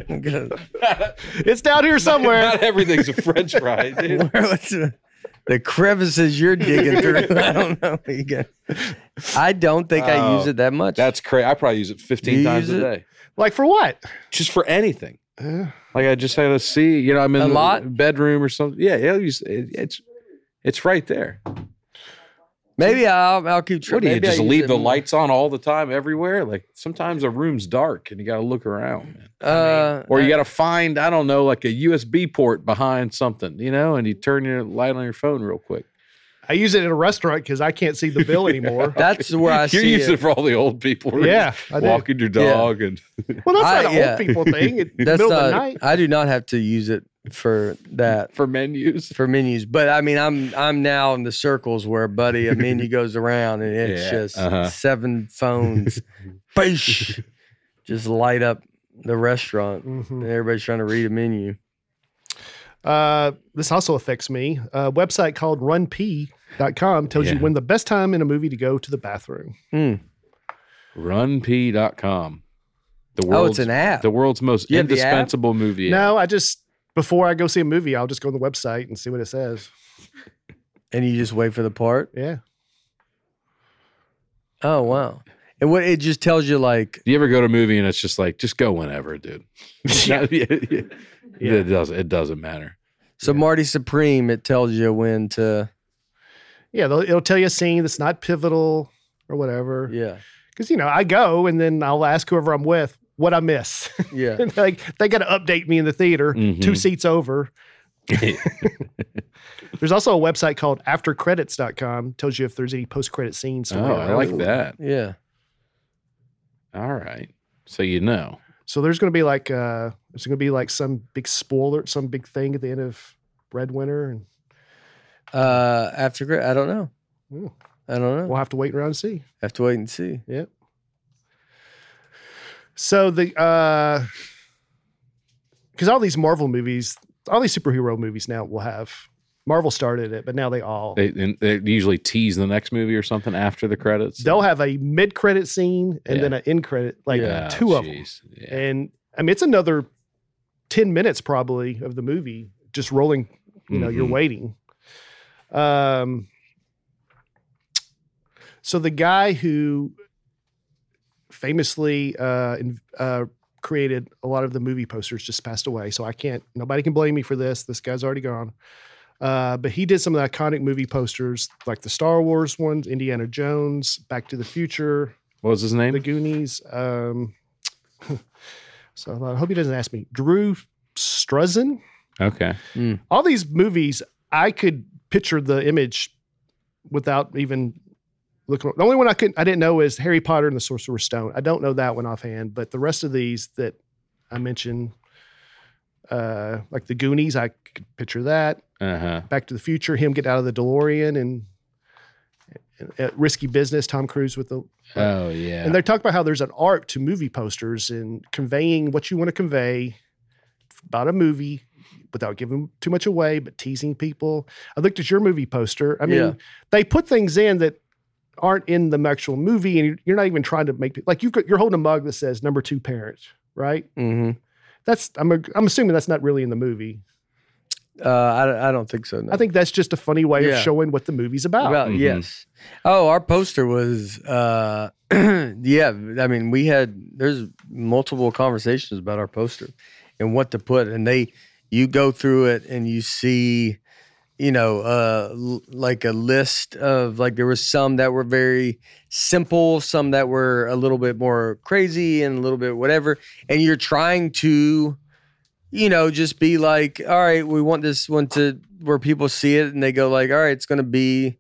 It's down here somewhere. Not everything's a French fry, dude. What's the crevices you're digging through? I don't know. I don't think I use it that much. That's crazy. I probably use it 15 You times use a it? day, Like for what? just for anything. Uh, Like I just had to see, I'm in A the lot? bedroom or something. Yeah, it's right there. Maybe I'll keep trying. What do you Maybe I just use leave it the more. lights on all the time, everywhere? Like sometimes a room's dark and you got to look around, man. Or you got to find, I don't know, like a USB port behind something, and you turn your light on your phone real quick. I use it in a restaurant because I can't see the bill anymore. That's where I You're see using it. it for all the old people. where Yeah, you're I do. walking your dog and Well, that's not an yeah. old people thing. It's That's middle of the not. night. I do not have to use it for that. for menus. For menus, but I mean, I'm now in the circles where a menu goes around and it's Yeah, just 7 phones, Boosh, just light up the restaurant. Mhm. And everybody's trying to read a menu. This also affects me. A website called runp.com tells you Yeah. when the best time in a movie to go to the bathroom. Runp.com. The Oh, world's, it's an app. The world's most You have the app? indispensable movie. app. No, I just, before I go see a movie, I'll just go on the website and see what it says. And you just wait for the part. Yeah. Oh wow! And what it just tells you, like, Do you ever go to a movie and it's just like, just go whenever, dude? Yeah. It doesn't matter. So Marty Supreme, it tells you when to. Yeah, it'll tell you a scene that's not pivotal or whatever. Yeah. Because, I go and then I'll ask whoever I'm with what I miss. Yeah. Like, they got to update me in the theater 2 seats over. There's also a website called aftercredits.com. Tells you if there's any post-credit scenes. To read I like that. Yeah. All right. So you know. So there's going to be like some big spoiler, some big thing at the end of Breadwinner. And After I don't know. Ooh. I don't know. We'll have to wait around and see. Have to wait and see. Yep. So because all these Marvel movies, all these superhero movies now will have Marvel started it, but now they all They usually tease the next movie or something after the credits. they'll have a mid-credit scene and then an end credit, like two of them. Yeah. And I mean, it's another 10 minutes probably of the movie just rolling. You're waiting. So the guy who famously created a lot of the movie posters just passed away. So nobody can blame me for this. This guy's already gone. But he did some of the iconic movie posters, like the Star Wars ones, Indiana Jones, Back to the Future. What was his name? The Goonies. So I hope he doesn't ask me. Drew Struzan. Okay. All these movies, I could picture the image without even looking. The only one I didn't know is Harry Potter and the Sorcerer's Stone. I don't know that one offhand, but the rest of these that I mentioned, like the Goonies, I could picture that. Back to the Future, him get out of the DeLorean and Risky Business, Tom Cruise with the. Oh yeah. And they talk about how there's an art to movie posters and conveying what you want to convey about a movie without giving too much away, but teasing people. I looked at your movie poster. I mean, they put things in that aren't in the actual movie, and you're not even trying to make like you're holding a mug that says "number 2 parent," right? Mm-hmm. I'm assuming that's not really in the movie. I don't think so. No. I think that's just a funny way of showing what the movie's about. Yes. Oh, our poster was, yeah. I mean, there's multiple conversations about our poster and what to put, and you go through it and you see, like a list of like there was some that were very simple, some that were a little bit more crazy and a little bit whatever, and you're trying to. Just be like, all right, we want this one to where people see it and they go like, all right, it's going to be,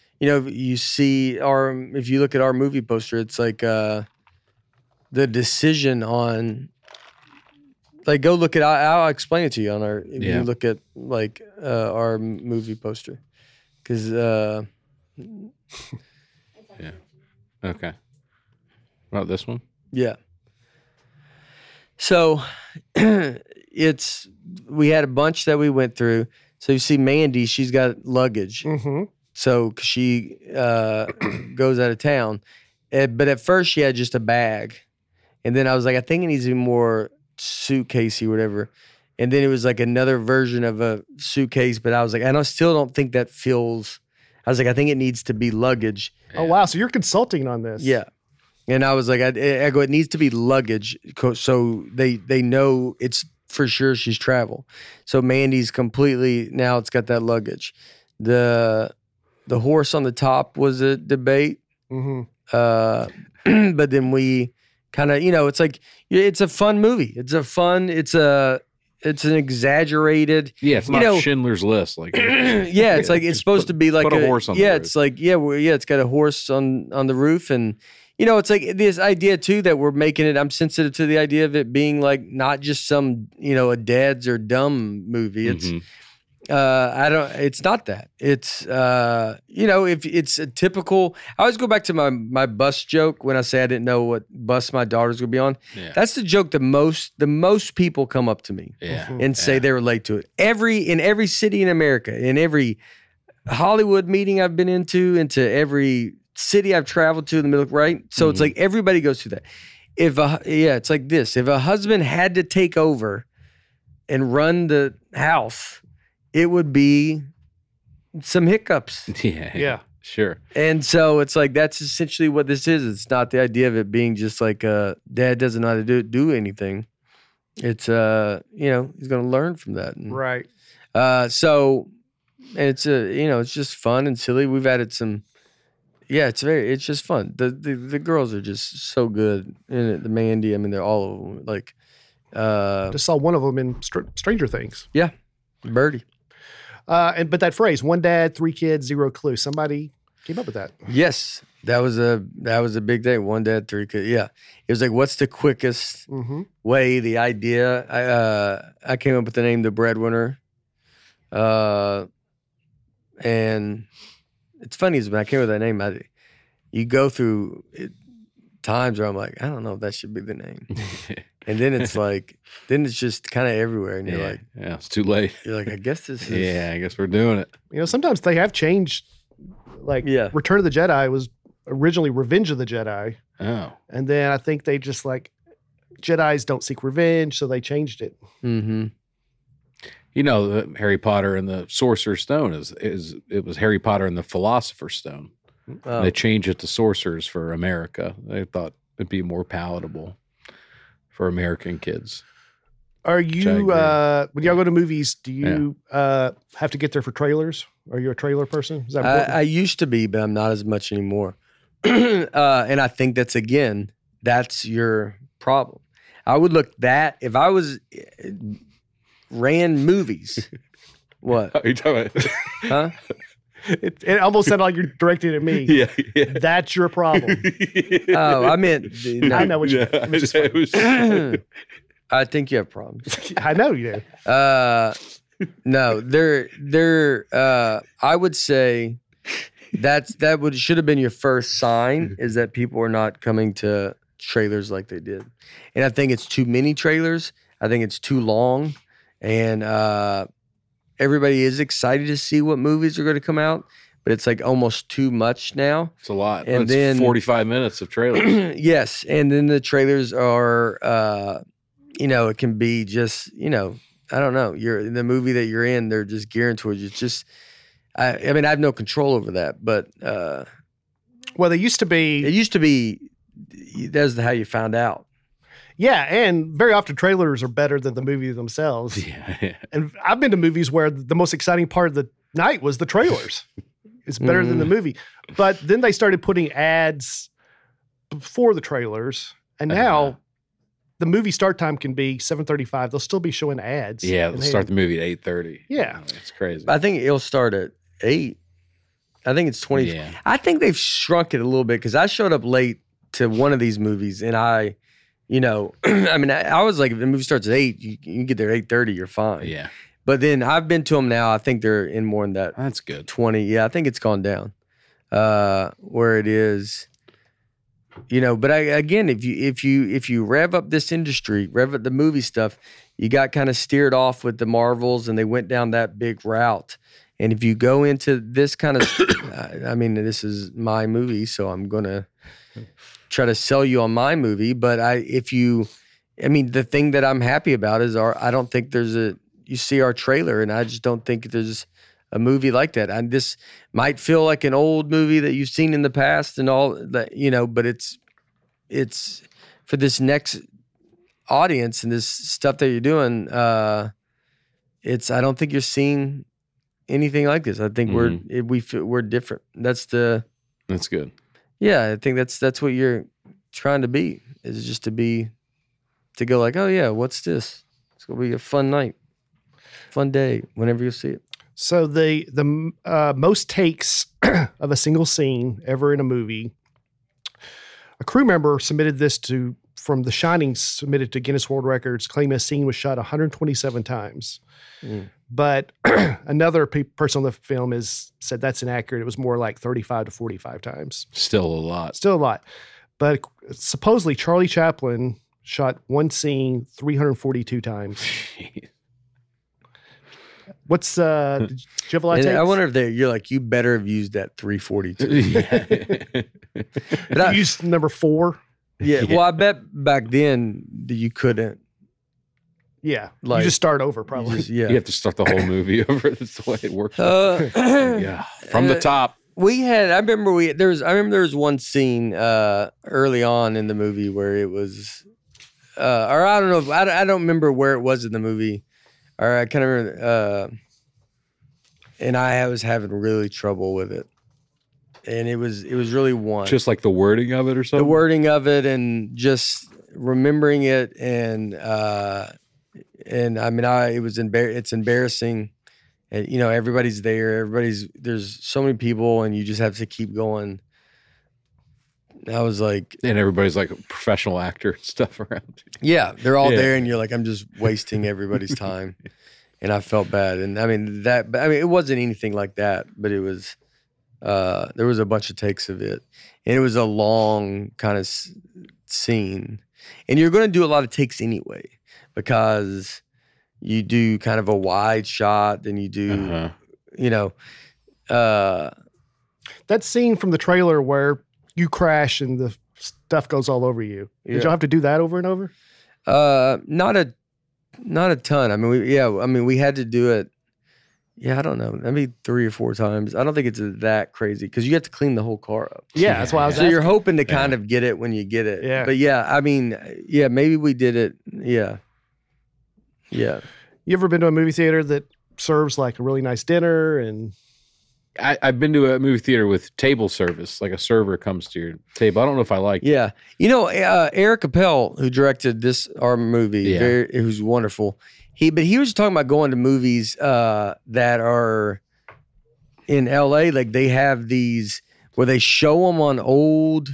if you look at our movie poster, it's like the decision on, like, go look at, I'll explain it to you on you look at like our movie poster. Cause yeah. Okay. About this one? Yeah. So we had a bunch that we went through. So you see Mandy, she's got luggage. Mm-hmm. So she goes out of town. But at first she had just a bag. And then I was like, I think it needs to be more suitcasey or whatever. And then it was like another version of a suitcase. But I was like, still don't think that feels, I was like, I think it needs to be luggage. Oh, wow. So you're consulting on this. Yeah. And I was like, I go, it needs to be luggage. So they know it's for sure she's travel. So Mandy's completely, now it's got that luggage. The horse on the top was a debate. Mm-hmm. But then we kind of, it's like, it's a fun movie. It's an exaggerated. Yeah, it's not Schindler's List. Like, yeah, it's like, it's supposed to be like a horse on the roof. It's like, it's got a horse on the roof. And, it's like this idea too that we're making it. I'm sensitive to the idea of it being like not just some, a dads or dumb movie. It's, it's not that. It's, if it's a typical, I always go back to my bus joke when I say I didn't know what bus my daughter's gonna be on. Yeah. That's the joke the most people come up to me and say they relate to it. In every city in America, in every Hollywood meeting I've been into every city I've traveled to in the middle, right? So it's like everybody goes through that. It's like this. If a husband had to take over and run the house, it would be some hiccups. Yeah. Sure. And so it's like that's essentially what this is. It's not the idea of it being just like dad doesn't know how to do anything. It's he's going to learn from that. And, right. So it's it's just fun and silly. We've added some. Yeah, it's just fun. The girls are just so good in it. The Mandy, I mean, they're all of them. Like, Just saw one of them in Stranger Things. yeah, Birdie. But that phrase, one dad, 3 kids, 0 clue. Somebody came up with that. Yes, that was a big day. One dad, 3 kids. Yeah, it was like, what's the quickest Mm-hmm. way? The idea. I came up with the name, the Breadwinner. And it's funny is when I came up with that name, you go through times where I'm like, I don't know if that should be the name. And then it's like, then it's just kind of everywhere, and you're like, yeah, it's too late. I guess this is. Yeah, I guess we're doing it. Sometimes they have changed. Like Return of the Jedi was originally Revenge of the Jedi. Oh. And then I think they just like, Jedis don't seek revenge, so they changed it. Mm-hmm. The Harry Potter and the Sorcerer's Stone it was Harry Potter and the Philosopher's Stone. Oh. They changed it to Sorcerers for America. They thought it'd be more palatable for American kids. Are you when y'all go to movies, do you have to get there for trailers? Are you a trailer person? Is that important? I used to be, but I'm not as much anymore. And I think that's your problem. I would look that if I was ran movies. What? Are you talking about? Huh? It almost sounded like you're directing it at me. Yeah. That's your problem. Oh, I meant. No. I know what you. Yeah, It was just I think you have problems. I know you do. No, they're. I would say that should have been your first sign is that people are not coming to trailers like they did, and I think it's too many trailers. I think it's too long, and everybody is excited to see what movies are going to come out, but it's like almost too much now. It's a lot. And It's then 45 minutes of trailers. Yes, and then the trailers are, it can be just, I don't know. You're the movie that you're in. They're just gearing towards you. It's just, I mean, I have no control over that, but Well, they used to be. it used to be. That's how you found out. Yeah, and very often trailers are better than the movie themselves. Yeah. And I've been to movies where the most exciting part of the night was the trailers. It's better than the movie. But then they started putting ads before the trailers, and now the movie start time can be 7:35. They'll still be showing ads. Yeah, And they'll start the movie at 8:30. Yeah. It's crazy. I think it'll start at 8. I think it's 20. Yeah. I think they've shrunk it a little bit because I showed up late to one of these movies, and I mean, I was like, if the movie starts at 8, you can get there at 8:30, you're fine. Yeah. But then I've been to them now. I think they're in more than that That's good. 20. Yeah, I think it's gone down where it is. But again, if you rev up this industry, rev up the movie stuff, you got kind of steered off with the Marvels, and they went down that big route. And if you go into this kind of, I mean, this is my movie, so I'm gonna try to sell you on my movie. But the thing that I'm happy about is I don't think you see our trailer, and I just don't think there's a movie like that. And this might feel like an old movie that you've seen in the past and all that, but it's for this next audience and this stuff that you're doing. I don't think you're seeing anything like this. I think we're different. That's good. Yeah, I think that's what you're trying to be, is just to go like, oh yeah, what's this? It's gonna be a fun night, fun day, whenever you see it. So the most takes of a single scene ever in a movie, a crew member submitted this from The Shining, submitted to Guinness World Records, claiming a scene was shot 127 times. But another person on the film said that's inaccurate. It was more like 35 to 45 times. Still a lot. Still a lot. But supposedly Charlie Chaplin shot one scene 342 times. What's did you have a lot of takes? I wonder if you're like, you better have used that 342. If you used number 4. Yeah. Well, I bet back then that you couldn't. Yeah. Like, you just start over probably. Yeah. You have to start the whole movie over. That's the way it works. Yeah. From the top. I remember there was one scene early on in the movie where it was or I don't know, I don't remember where it was in the movie. Or I kind of remember and I was having really trouble with it. And it was really one. Just like the wording of it or something? The wording of it and just remembering it. And I mean, it's embarrassing. And, you know, everybody's there. There's so many people and you just have to keep going. I was like. And everybody's like a professional actor and stuff around. Yeah. They're all there and you're like, I'm just wasting everybody's time. And I felt bad. And I mean, it wasn't anything like that, but it was. There was a bunch of takes of it, and it was a long kind of scene. And you're going to do a lot of takes anyway, because you do kind of a wide shot, then you do, you know, that scene from the trailer where you crash and the stuff goes all over you. Did y'all have to do that over and over? Not a ton. I mean, we had to do it. Yeah, I don't know. Maybe 3 or 4 times. I don't think it's that crazy because you have to clean the whole car up. Yeah, that's why I was asking. You're hoping to kind of get it when you get it. Yeah. But yeah, I mean, yeah, maybe we did it. Yeah. Yeah. You ever been to a movie theater that serves like a really nice dinner? And I've been to a movie theater with table service, like a server comes to your table. I don't know if I like it. Yeah. You know, Eric Appel, who directed our movie, who's wonderful. He was talking about going to movies that are in LA. Like they have these where they show them on old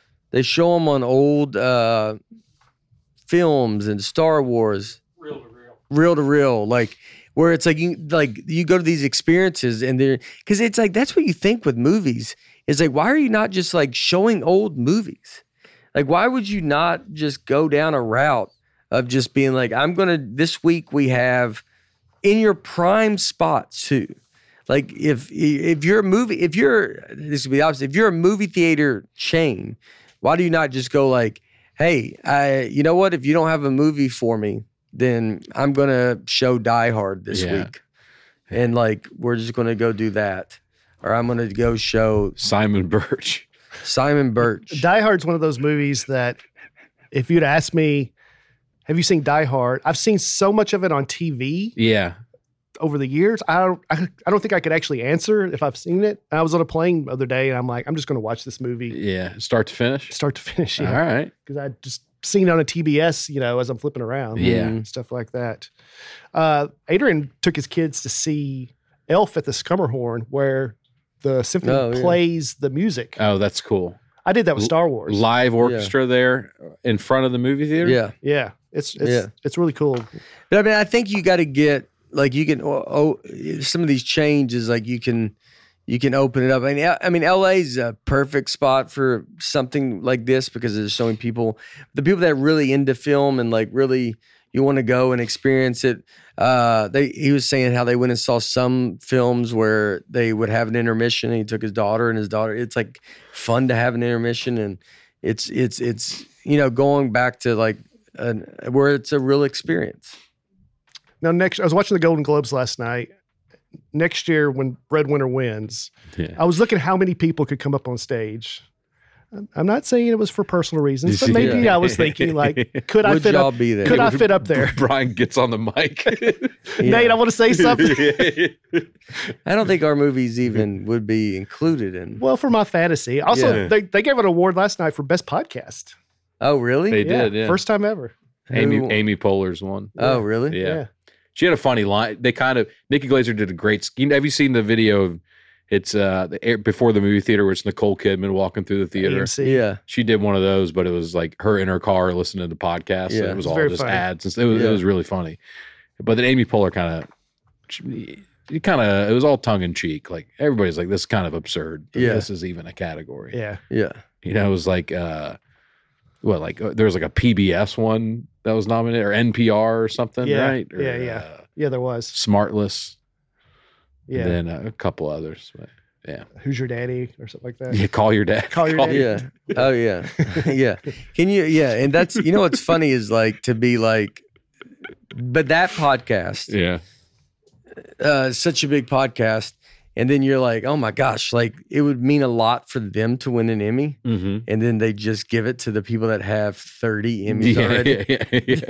films and Star Wars. Reel to reel. Like where it's like you go to these experiences and because it's like that's what you think with movies. It's like, why are you not just like showing old movies? Like, why would you not just go down a route of just being like, this week we have in your prime spots too. Like if you're this would be the opposite. If you're a movie theater chain, why do you not just go like, hey, you know what? If you don't have a movie for me, then I'm going to show Die Hard this week. And like, we're just going to go do that. Or I'm going to go show Simon Birch. Die Hard's one of those movies that if you'd asked me, have you seen Die Hard? I've seen so much of it on TV. Yeah. Over the years, I don't think I could actually answer if I've seen it. I was on a plane the other day, and I'm like, I'm just going to watch this movie. Yeah, start to finish. Yeah. All right. Because I just seen it on a TBS, you know, as I'm flipping around. Yeah, stuff like that. Adrian took his kids to see Elf at the Skummerhorn, where the symphony plays the music. Oh, that's cool. I did that with Star Wars. Live orchestra there in front of the movie theater. Yeah. It's really cool. But I mean, I think you got to get like you can some of these changes like you can open it up. I mean, LA's a perfect spot for something like this because there's so many people. The people that are really into film and like really you want to go and experience it. He was saying how they went and saw some films where they would have an intermission and he took his daughter. It's like fun to have an intermission and it's you know going back to like where it's a real experience. Now, I was watching the Golden Globes last night. Next year, when Breadwinner wins, I was looking at how many people could come up on stage. I'm not saying it was for personal reasons, but maybe I was thinking, like, could I fit up there? Could I fit up there? Brian gets on the mic. Nate, I want to say something. I don't think our movies even would be included in. Well, for my fantasy. Also, they gave an award last night for Best Podcast. Oh, really? They did, yeah. First time ever. Amy Poehler's one. Oh, really? Yeah. She had a funny line. Nikki Glaser did a great scheme. Have you seen the video of it's before the movie theater where it's Nicole Kidman walking through the theater? AMC. Yeah. She did one of those, but it was like her in her car listening to the podcast. Yeah. So it was all very just funny. ads. It was really funny. But then Amy Poehler it was all tongue in cheek. Like everybody's like, this is kind of absurd. This is even a category. Yeah. Yeah. You know, it was like, there was like a PBS one that was nominated or NPR or something, right? Or, yeah, there was. Smartless. Yeah. And then a couple others. But yeah. Who's Your Daddy or something like that? Yeah, Call Your Dad. Call Your Daddy. Yeah. Oh, yeah. Yeah. Can you, and that's, you know, what's funny is like to be like, but that podcast, such a big podcast. And then you're like, oh my gosh, like it would mean a lot for them to win an Emmy. Mm-hmm. And then they just give it to the people that have 30 Emmys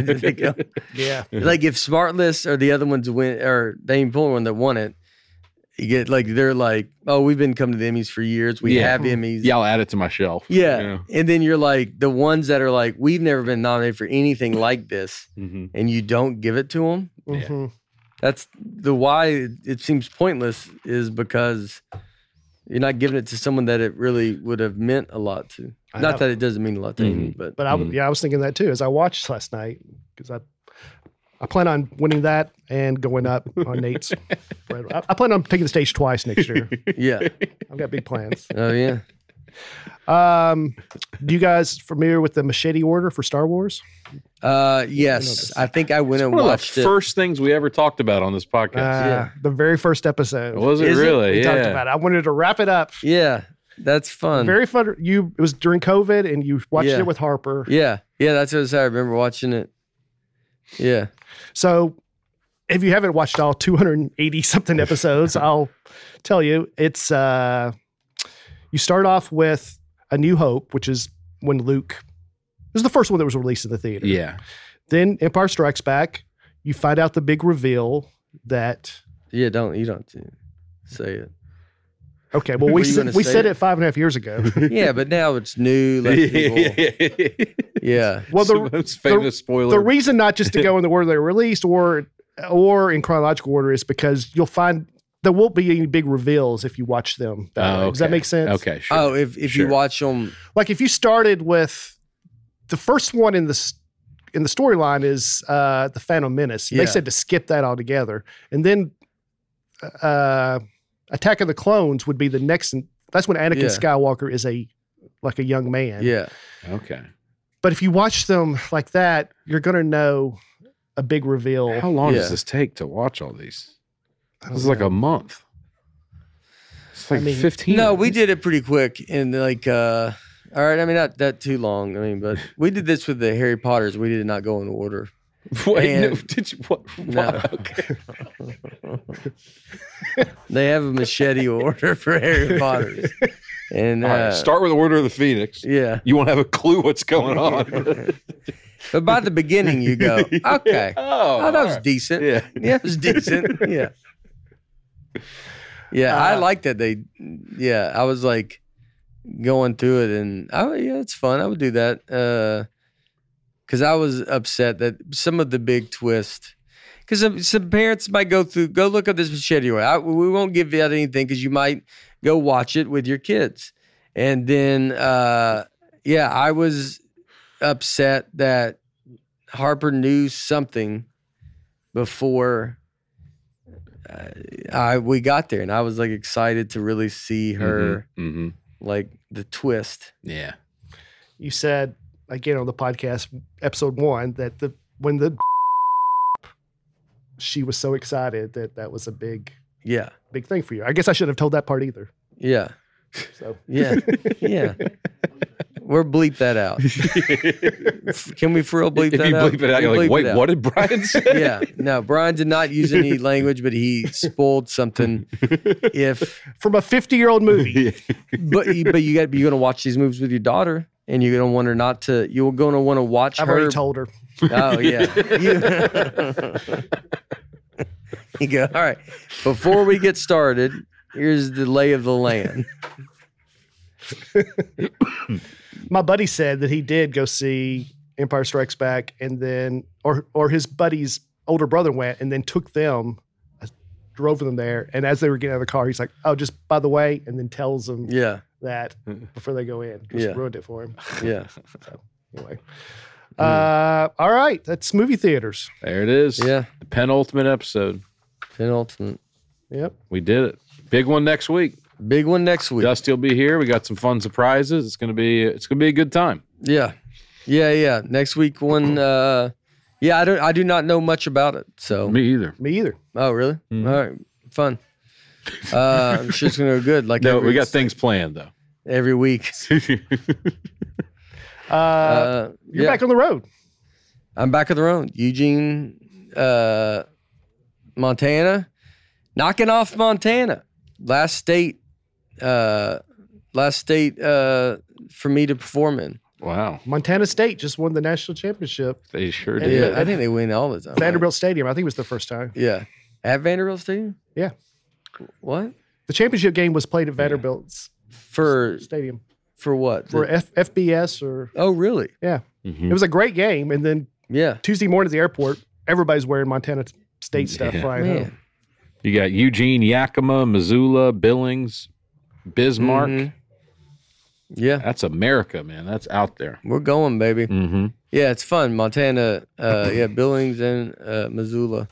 already. Yeah. Like if Smartless or the other ones win, or Amy Poehler one that won it, You get like they're like, oh, we've been coming to the Emmys for years. We have Emmys. Yeah, I'll add it to my shelf. Yeah. And then you're like the ones that are like, we've never been nominated for anything like this, and you don't give it to them. Mm-hmm. That's the why it seems pointless is because you're not giving it to someone that it really would have meant a lot to. Not that it doesn't mean a lot to Amy, but I was thinking that too as I watched last night because I plan on winning that and going up on Nate's. I plan on taking the stage twice next year. Yeah, I've got big plans. Oh yeah. Do you guys familiar with the machete order for Star Wars? Yes, I think I went and One of watched the first things we ever talked about on this podcast. The very first episode. Was it Is it? really? We talked about it. I wanted to wrap it up. Yeah, that's fun. Very fun. It was during COVID, and you watched it with Harper. Yeah, that's what I remember watching it. Yeah. So, if you haven't watched all 280 something episodes, I'll tell you it's. You start off with A New Hope, which is when Luke. This is the first one that was released in the theater. Yeah. Then Empire Strikes Back. You find out the big reveal that. Yeah, you don't have to say it. Okay, well we said it 5.5 years ago. Yeah, but now it's new. Let people, yeah. Well, the most famous spoiler. The reason not just to go in the order they were released or in chronological order is because you'll find there won't be any big reveals if you watch them. Does that make sense? Okay, sure. Oh, if you watch them, like if you started with the first one in the storyline is the Phantom Menace. They said to skip that altogether, and then Attack of the Clones would be the next. That's when Anakin Skywalker is a young man. Yeah. Okay. But if you watch them like that, you're gonna know a big reveal. How long does this take to watch all these? This is like a month. It's like 15. No, we did it pretty quick and like all right, I mean not that too long. I mean, but we did this with the Harry Potters. We did not go in order. Wait, no, did you what? No. Okay. They have a machete order for Harry Potters. And All right, start with Order of the Phoenix. Yeah. You won't have a clue what's going on. But by the beginning you go, okay. Oh, that was decent. Yeah. Yeah, it was decent. Yeah. Yeah, I like that I was like going through it and it's fun. I would do that. Because I was upset that some of the big twist, because some parents might go look up this machete order. We won't give you out anything because you might go watch it with your kids. And then, I was upset that Harper knew something before we got there. And I was like excited to really see her, like the twist. Yeah. You said, again on the podcast, episode 1, that when she was so excited that was a big thing for you. I guess I shouldn't have told that part either. Yeah. So yeah. We're bleep that out. Can we for real bleep that out? If you bleep it out, you're like, wait, what did Brian say? Yeah. No, Brian did not use any language, but he spoiled something. From a 50-year-old movie. But you're going to watch these movies with your daughter. And you're going to want her not to, you're going to want to watch her. I've already told her. Oh, yeah. You go, all right, before we get started, here's the lay of the land. My buddy said that he did go see Empire Strikes Back and then, or his buddy's older brother went and then took them, drove them there. And as they were getting out of the car, he's like, oh, just by the way, and then tells them. Yeah. That before they go in. Just ruined it for him. Yeah. So anyway. All right. That's movie theaters. There it is. Yeah. The penultimate episode. Penultimate. Yep. We did it. Big one next week. Big one next week. Dusty will be here. We got some fun surprises. It's gonna be a good time. Yeah. Yeah. Next week one I do not know much about it. So Me either. Oh really? Mm-hmm. All right. Fun. I'm sure it's gonna go good. Like we got things planned though. Every week. You're back on the road. I'm back on the road. Eugene, Montana. Knocking off Montana. Last state for me to perform in. Wow. Montana State just won the national championship. They sure And, did. I think they win all the time. Vanderbilt Stadium. I think it was the first time. Yeah. At Vanderbilt Stadium? Yeah. What? The championship game was played at Vanderbilt's For Stadium what? for FBS or Oh, really? yeah. Mhm. It was a great game. And then Yeah. Tuesday morning at the airport, everybody's wearing Montana State stuff Yeah. flying home. Man. You got Eugene, Yakima, Missoula, Billings, Bismarck. Mhm. Yeah. That's America, man. That's out there. We're going, baby. Mm-hmm. Yeah, it's fun. Montana, Billings and Missoula.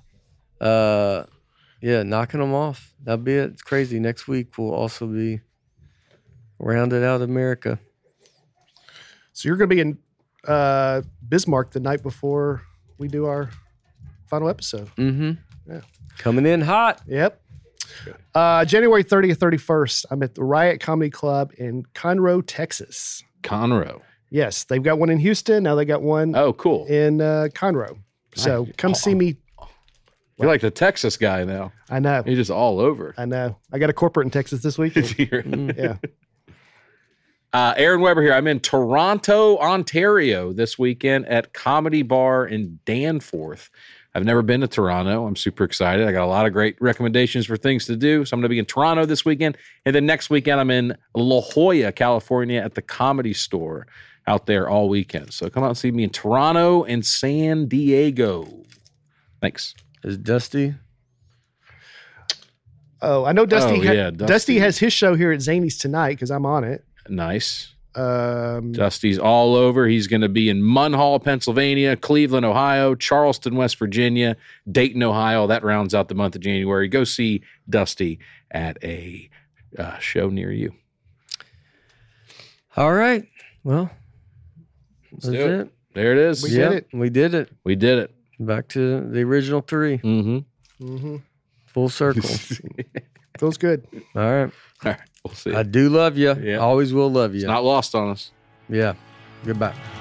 Knocking them off. That'll be it. It's crazy. Next week we'll also be rounded out America. So you're going to be in Bismarck the night before we do our final episode. Mm-hmm. Yeah. Coming in hot. Yep. January 30th, 31st, I'm at the Riot Comedy Club in Conroe, Texas. Conroe. Yes, they've got one in Houston. Now they got one Oh, cool. in Conroe. So come see me. You're like the Texas guy now. I know. You're just all over. I know. I got a corporate in Texas this week. Yeah. Aaron Weber here. I'm in Toronto, Ontario this weekend at Comedy Bar in Danforth. I've never been to Toronto. I'm super excited. I got a lot of great recommendations for things to do. So I'm going to be in Toronto this weekend. And then next weekend, I'm in La Jolla, California at the Comedy Store out there all weekend. So come out and see me in Toronto and San Diego. Thanks. Is Dusty? Oh, I know Dusty. Oh, yeah, Dusty Dusty. has his show here at Zany's tonight because I'm on it. Nice. Um, Dusty's all over. He's going to be in Munhall, Pennsylvania, Cleveland, Ohio, Charleston, West Virginia, Dayton, Ohio. That rounds out the month of January. Go see Dusty at a show near you. All right. Well, Let's that's do it. There it is. We did it. We did it. We did it. Back to the original three. Mm-hmm. Full circle. Feels good. All right. All right. We'll see. I do love you. Yeah. Always will love you. It's not lost on us. Yeah. Goodbye.